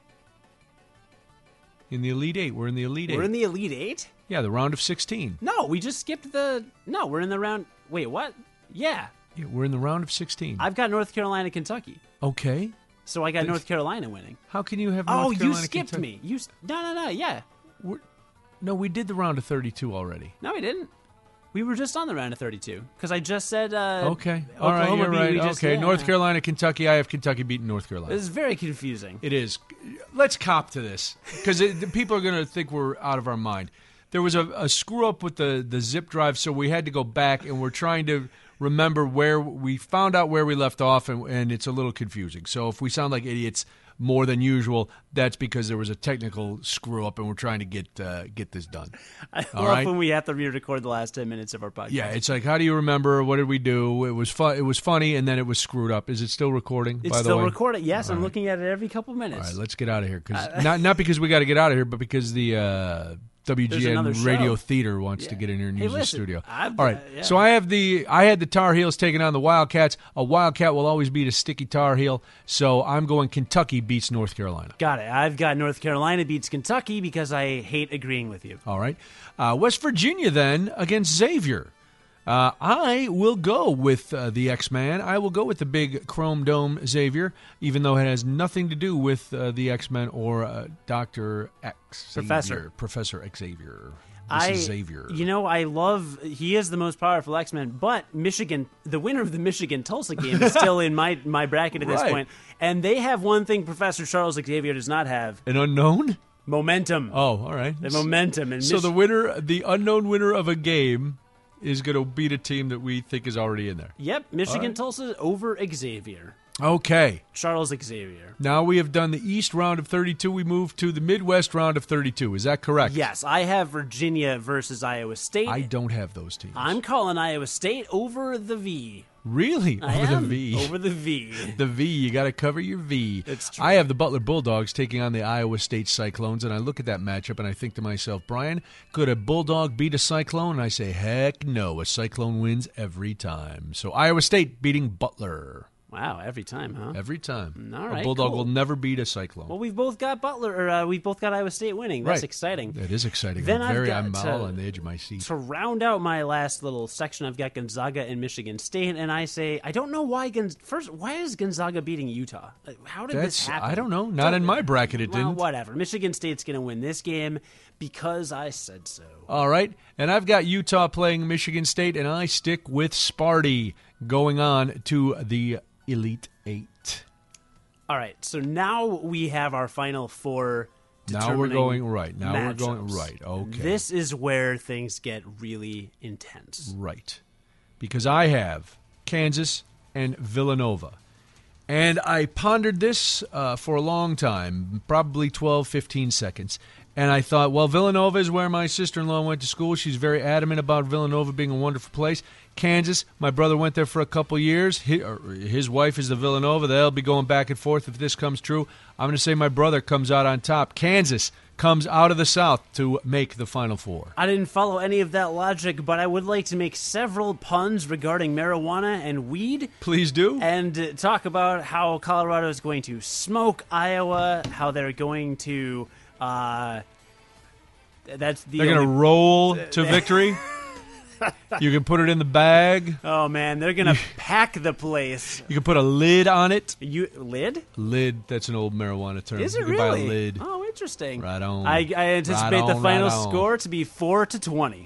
In the Elite Eight. We're in the Elite Eight. We're in the Elite Eight? Yeah, the round of sixteen. No, we just skipped the... No, we're in the round... Wait, what? Yeah. Yeah, we're in the round of sixteen. I've got North Carolina, Kentucky. Okay. So I got North Carolina winning. How can you have North Oh, Carolina, you skipped Kentucky? me. You s- No, no, no, yeah. We're, no, we did the round of thirty-two already. No, we didn't. We were just on the round of thirty-two. Because I just said... Uh, Okay. All right, Oklahoma you're beat- right. we just- Okay, yeah. North Carolina, Kentucky. I have Kentucky beating North Carolina. This is very confusing. It is. Let's cop to this because people are going to think we're out of our mind. There was a, a screw up with the, the zip drive, so we had to go back, and we're trying to remember where we found out where we left off, and, and it's a little confusing. So if we sound like idiots more than usual, that's because there was a technical screw up, and we're trying to get uh, get this done. I All love right? when we have to re-record the last ten minutes of our podcast. Yeah, it's like, how do you remember? What did we do? It was fun. It was funny, and then it was screwed up. Is it still recording? It's by the still way? recorded. Yes, All I'm right. looking at it every couple minutes. All right, let's get out of here. Cause not not because we got to get out of here, but because the uh, W G There's N another show. Radio Theater wants to Yeah. get in here and Hey, use the listen, studio. I've- All right, uh, yeah. so I have the I had the Tar Heels taking on the Wildcats. A Wildcat will always beat a sticky Tar Heel, so I'm going Kentucky beats North Carolina. Got it. I've got North Carolina beats Kentucky because I hate agreeing with you. All right, uh, West Virginia then against Xavier. Uh, I will go with uh, the X-Man. I will go with the big Chrome Dome Xavier, even though it has nothing to do with uh, the X-Men or uh, Doctor X. Professor. Professor Xavier. This I, is Xavier. You know, I love. He is the most powerful X-Men, but Michigan, the winner of the Michigan Tulsa game, is still in my my bracket at this Right. point, and they have one thing Professor Charles Xavier does not have: An unknown? momentum. Oh, all right. The momentum. And So Mich- the winner, the unknown winner of a game, is going to beat a team that we think is already in there. Yep, Michigan right. Tulsa over Xavier. Okay. Charles Xavier. Now we have done the East round of thirty-two. We move to the Midwest round of thirty-two. Is that correct? Yes, I have Virginia versus Iowa State. I don't have those teams. I'm calling Iowa State over the V. Really? I Over am. the V. Over the V. The V, you got to cover your V. It's true. I have the Butler Bulldogs taking on the Iowa State Cyclones, and I look at that matchup and I think to myself, Brian, could a Bulldog beat a Cyclone? And I say, heck no, a Cyclone wins every time. So Iowa State beating Butler Wow, every time, huh? every time. All right, a Bulldog cool. will never beat a Cyclone. Well, we've both got Butler, or uh, we've both got Iowa State winning. That's Right. exciting. That is exciting. Then I'm I've very, got I'm to- all on the edge of my seat. To round out my last little section, I've got Gonzaga and Michigan State, and I say I don't know why. Gonz- First, why is Gonzaga beating Utah? Like, how did this That's happen? I don't know. Not in my bracket, it Well, didn't. whatever. Michigan State's going to win this game because I said so. All right. And I've got Utah playing Michigan State, and I stick with Sparty going on to the Elite Eight. All right, so now we have our final four. Now we're determining going right. Now we're going matchups. right. Okay. This is where things get really intense. Right. Because I have Kansas and Villanova. And I pondered this uh, for a long time, probably twelve, fifteen seconds. And I thought, well, Villanova is where my sister-in-law went to school. She's very adamant about Villanova being a wonderful place. Kansas, my brother went there for a couple years. His, his wife is the Villanova. They'll be going back and forth if this comes true. I'm going to say my brother comes out on top. Kansas comes out of the South to make the Final Four. I didn't follow any of that logic, but I would like to make several puns regarding marijuana and weed. Please do. And uh, talk about how Colorado is going to smoke Iowa, how they're going to. Uh, that's the. They're going to only- roll to victory. You can put it in the bag. Oh man, they're gonna pack the place. You can put a lid on it. You lid? Lid, that's an old marijuana term. Is it you can really? buy a lid. Oh, interesting. Right on. I, I anticipate Right the on, final right on. score to be four to twenty.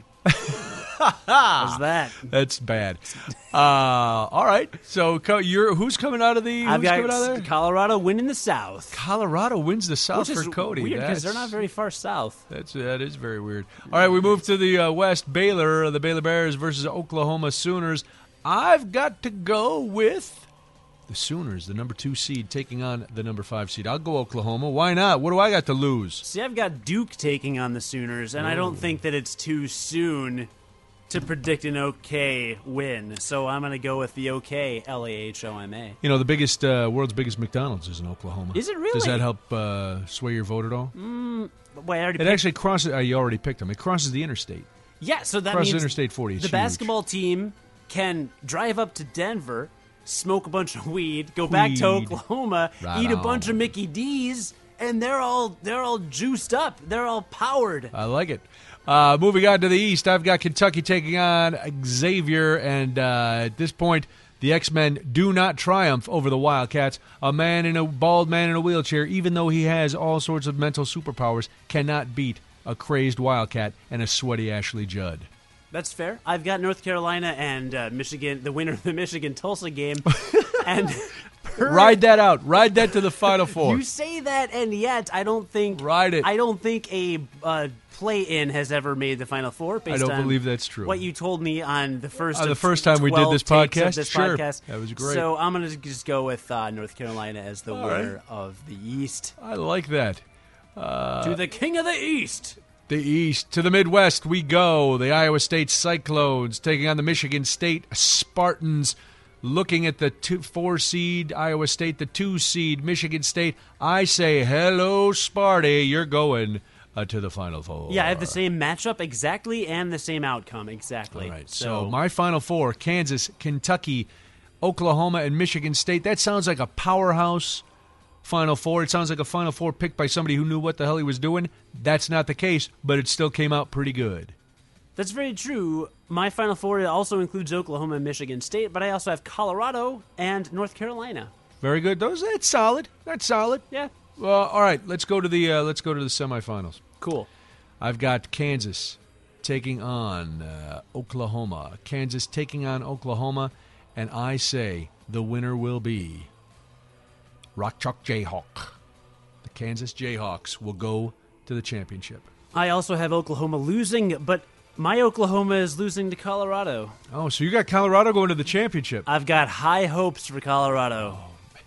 How's that? That's bad. Uh, all right. So co- you're who's coming out of the I've who's got coming out of there? Colorado winning the South. Colorado wins the South Which is for Cody. weird because they're That's- not very far south. That's that is very weird. All right, we move to the uh, West. Baylor, the Baylor Bears versus Oklahoma Sooners. I've got to go with the Sooners, the number two seed, taking on the number five seed. I'll go Oklahoma. Why not? What do I got to lose? See, I've got Duke taking on the Sooners, and I don't think that it's too soon to predict an okay win, so I'm going to go with the okay L A H O M A. You know, the biggest, uh, world's biggest McDonald's is in Oklahoma. Is it really? Does that help uh, sway your vote at all? Mm, wait, I already It picked- actually crosses. Uh, you already picked them. It crosses the interstate. Yeah, so that Crosses means Interstate forty. It's the huge. basketball team can drive up to Denver, smoke a bunch of weed, go back to Weed. Oklahoma, Right eat a on. bunch of Mickey D's, and they're all they're all juiced up. They're all powered. I like it. Uh, moving on to the East, I've got Kentucky taking on Xavier, and uh, at this point, the X-Men do not triumph over the Wildcats. A man in a bald man in a wheelchair, even though he has all sorts of mental superpowers, cannot beat a crazed Wildcat and a sweaty Ashley Judd. That's fair. I've got North Carolina and uh, Michigan, the winner of the Michigan-Tulsa game. and per, Ride that out. Ride that to the Final Four. You say that, and yet I don't think Ride it. I don't think a uh, play-in has ever made the Final Four. Based I don't on believe that's true. What you told me on the first On the of first time we did twelve this takes of podcast? this Sure. podcast. That was great. So I'm going to just go with uh, North Carolina as the All winner right. of the East. I like that. Uh, to the king of the East. The East. To the Midwest we go. The Iowa State Cyclones taking on the Michigan State Spartans. Looking at the two, four seed Iowa State, the two seed Michigan State. I say, hello, Sparty. You're going uh, to the Final Four. Yeah, I have the same matchup exactly and the same outcome exactly. All right. So, So my Final Four, Kansas, Kentucky, Oklahoma, and Michigan State. That sounds like a powerhouse Final Four. It sounds like a Final Four picked by somebody who knew what the hell he was doing. That's not the case, but it still came out pretty good. that's very true. My Final Four also includes Oklahoma and Michigan State, but I also have Colorado and North Carolina. Very good. Those that's solid. That's solid. Yeah, Well, all right. Let's go to the uh, let's go to the semifinals. cool. I've got Kansas taking on uh, Oklahoma. Kansas taking on Oklahoma, and I say the winner will be Rock Chalk Jayhawk. The Kansas Jayhawks will go to the championship. I also have Oklahoma losing, but my Oklahoma is losing to Colorado. Oh, so you got Colorado going to the championship. I've got high hopes for Colorado.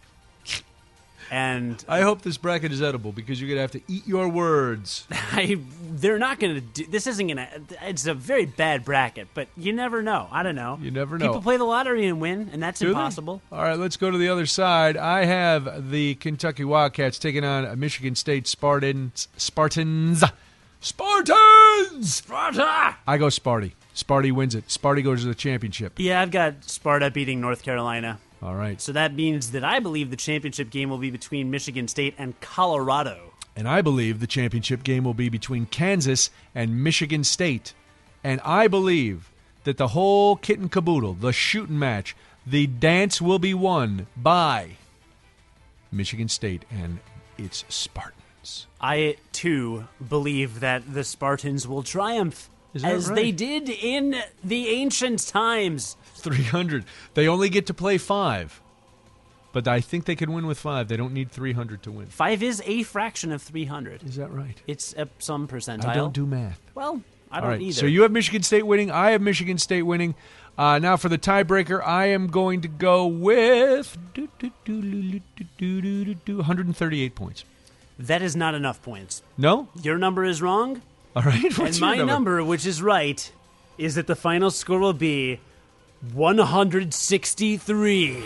And I hope this bracket is edible because you're going to have to eat your words. I, they're not going to do this. Isn't going to. It's a very bad bracket, but you never know. I don't know. You never know. People play the lottery and win, and that's Do they? impossible. All right, let's go to the other side. I have the Kentucky Wildcats taking on Michigan State Spartans. Spartans. Spartans! Sparta! I go Sparty. Sparty wins it. Sparty goes to the championship. Yeah, I've got Sparta beating North Carolina. All right. So that means that I believe the championship game will be between Michigan State and Colorado. And I believe the championship game will be between Kansas and Michigan State. And I believe that the whole kit and caboodle, the shooting match, the dance will be won by Michigan State and its Spartans. I, too, believe that the Spartans will triumph, Is that as right? they did in the ancient times. three hundred. They only get to play five. But I think they can win with five. They don't need three hundred to win. Five is a fraction of three hundred. Is that right? It's a, some percentile. I don't do math. Well, I All don't right. either. So you have Michigan State winning. I have Michigan State winning. Uh, now for the tiebreaker, I am going to go with one hundred thirty-eight points. That is not enough points. No? Your number is wrong, All right. What's and your my number, which is right, is that the final score will be one hundred sixty-three.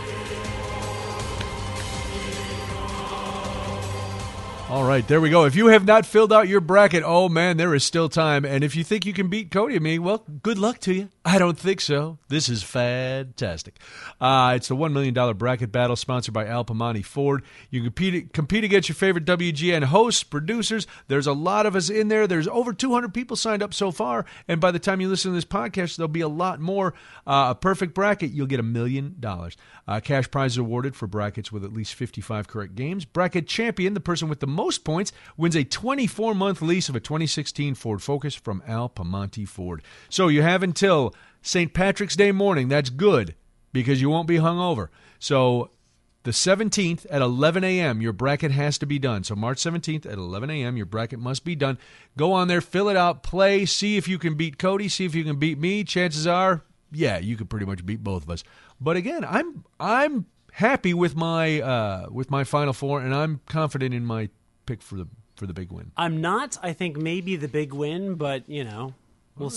All right, there we go. If you have not filled out your bracket, oh man, there is still time. And if you think you can beat Cody and me, well, good luck to you. I don't think so. This is fantastic. Uh, it's the one million dollars bracket battle sponsored by Al Piemonte Ford. You can compete, compete against your favorite W G N hosts, producers. There's a lot of us in there. There's over two hundred people signed up so far. And by the time you listen to this podcast, there'll be a lot more. Uh, a perfect bracket, you'll get a million dollars. Uh, cash prizes awarded for brackets with at least fifty-five correct games. Bracket champion, the person with the most points, wins a twenty-four month lease of a twenty sixteen Ford Focus from Al Piemonte Ford. So you have until Saint Patrick's Day morning. That's good because you won't be hungover. So the seventeenth at eleven a.m., your bracket has to be done. So March seventeenth at eleven a.m., your bracket must be done. Go on there, fill it out, play, see if you can beat Cody, see if you can beat me. Chances are, yeah, you could pretty much beat both of us. But again, I'm I'm happy with my uh, with my Final Four, and I'm confident in my pick for the for the big win. I'm not. I think maybe the big win, but, you know, we'll see.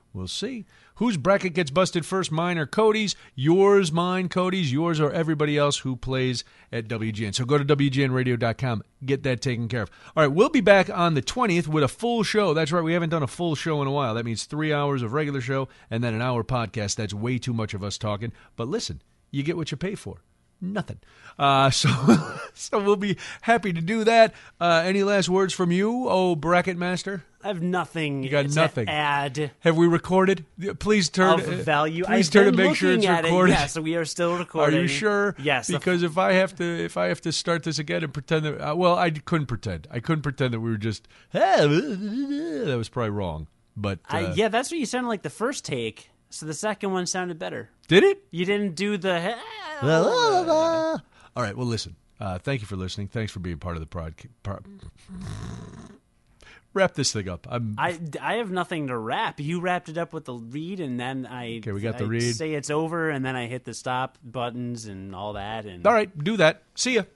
We'll see. Whose bracket gets busted first, mine or Cody's? Yours, mine, Cody's, yours, or everybody else who plays at W G N. So go to W G N radio dot com. Get that taken care of. All right, we'll be back on the twentieth with a full show. That's right, we haven't done a full show in a while. That means three hours of regular show and then an hour podcast. That's way too much of us talking. But listen, you get what you pay for. Nothing. Uh, so so we'll be happy to do that. Uh, any last words from you, oh bracket master? I have nothing. You got to nothing. Add Have we recorded? Please turn. of value. Please I've turn to been make sure it's looking at recorded. It. Yes, we are still Are recording. you sure? Yes. the- Because if I have to, if I have to start this again and pretend that, uh, well, I couldn't pretend. I couldn't pretend that we were just. That was probably wrong. But uh, I, yeah, that's what you sounded like the first take. So the second one sounded better. did it? You didn't do the. All right. Well, listen. Uh, thank you for listening. Thanks for being part of the prod. Pro- Wrap this thing up. I'm. I, I have nothing to wrap. You wrapped it up with the read, and then I. Okay, we got the I read. Say it's over, and then I hit the stop buttons and all that. And All right. Do that. See ya.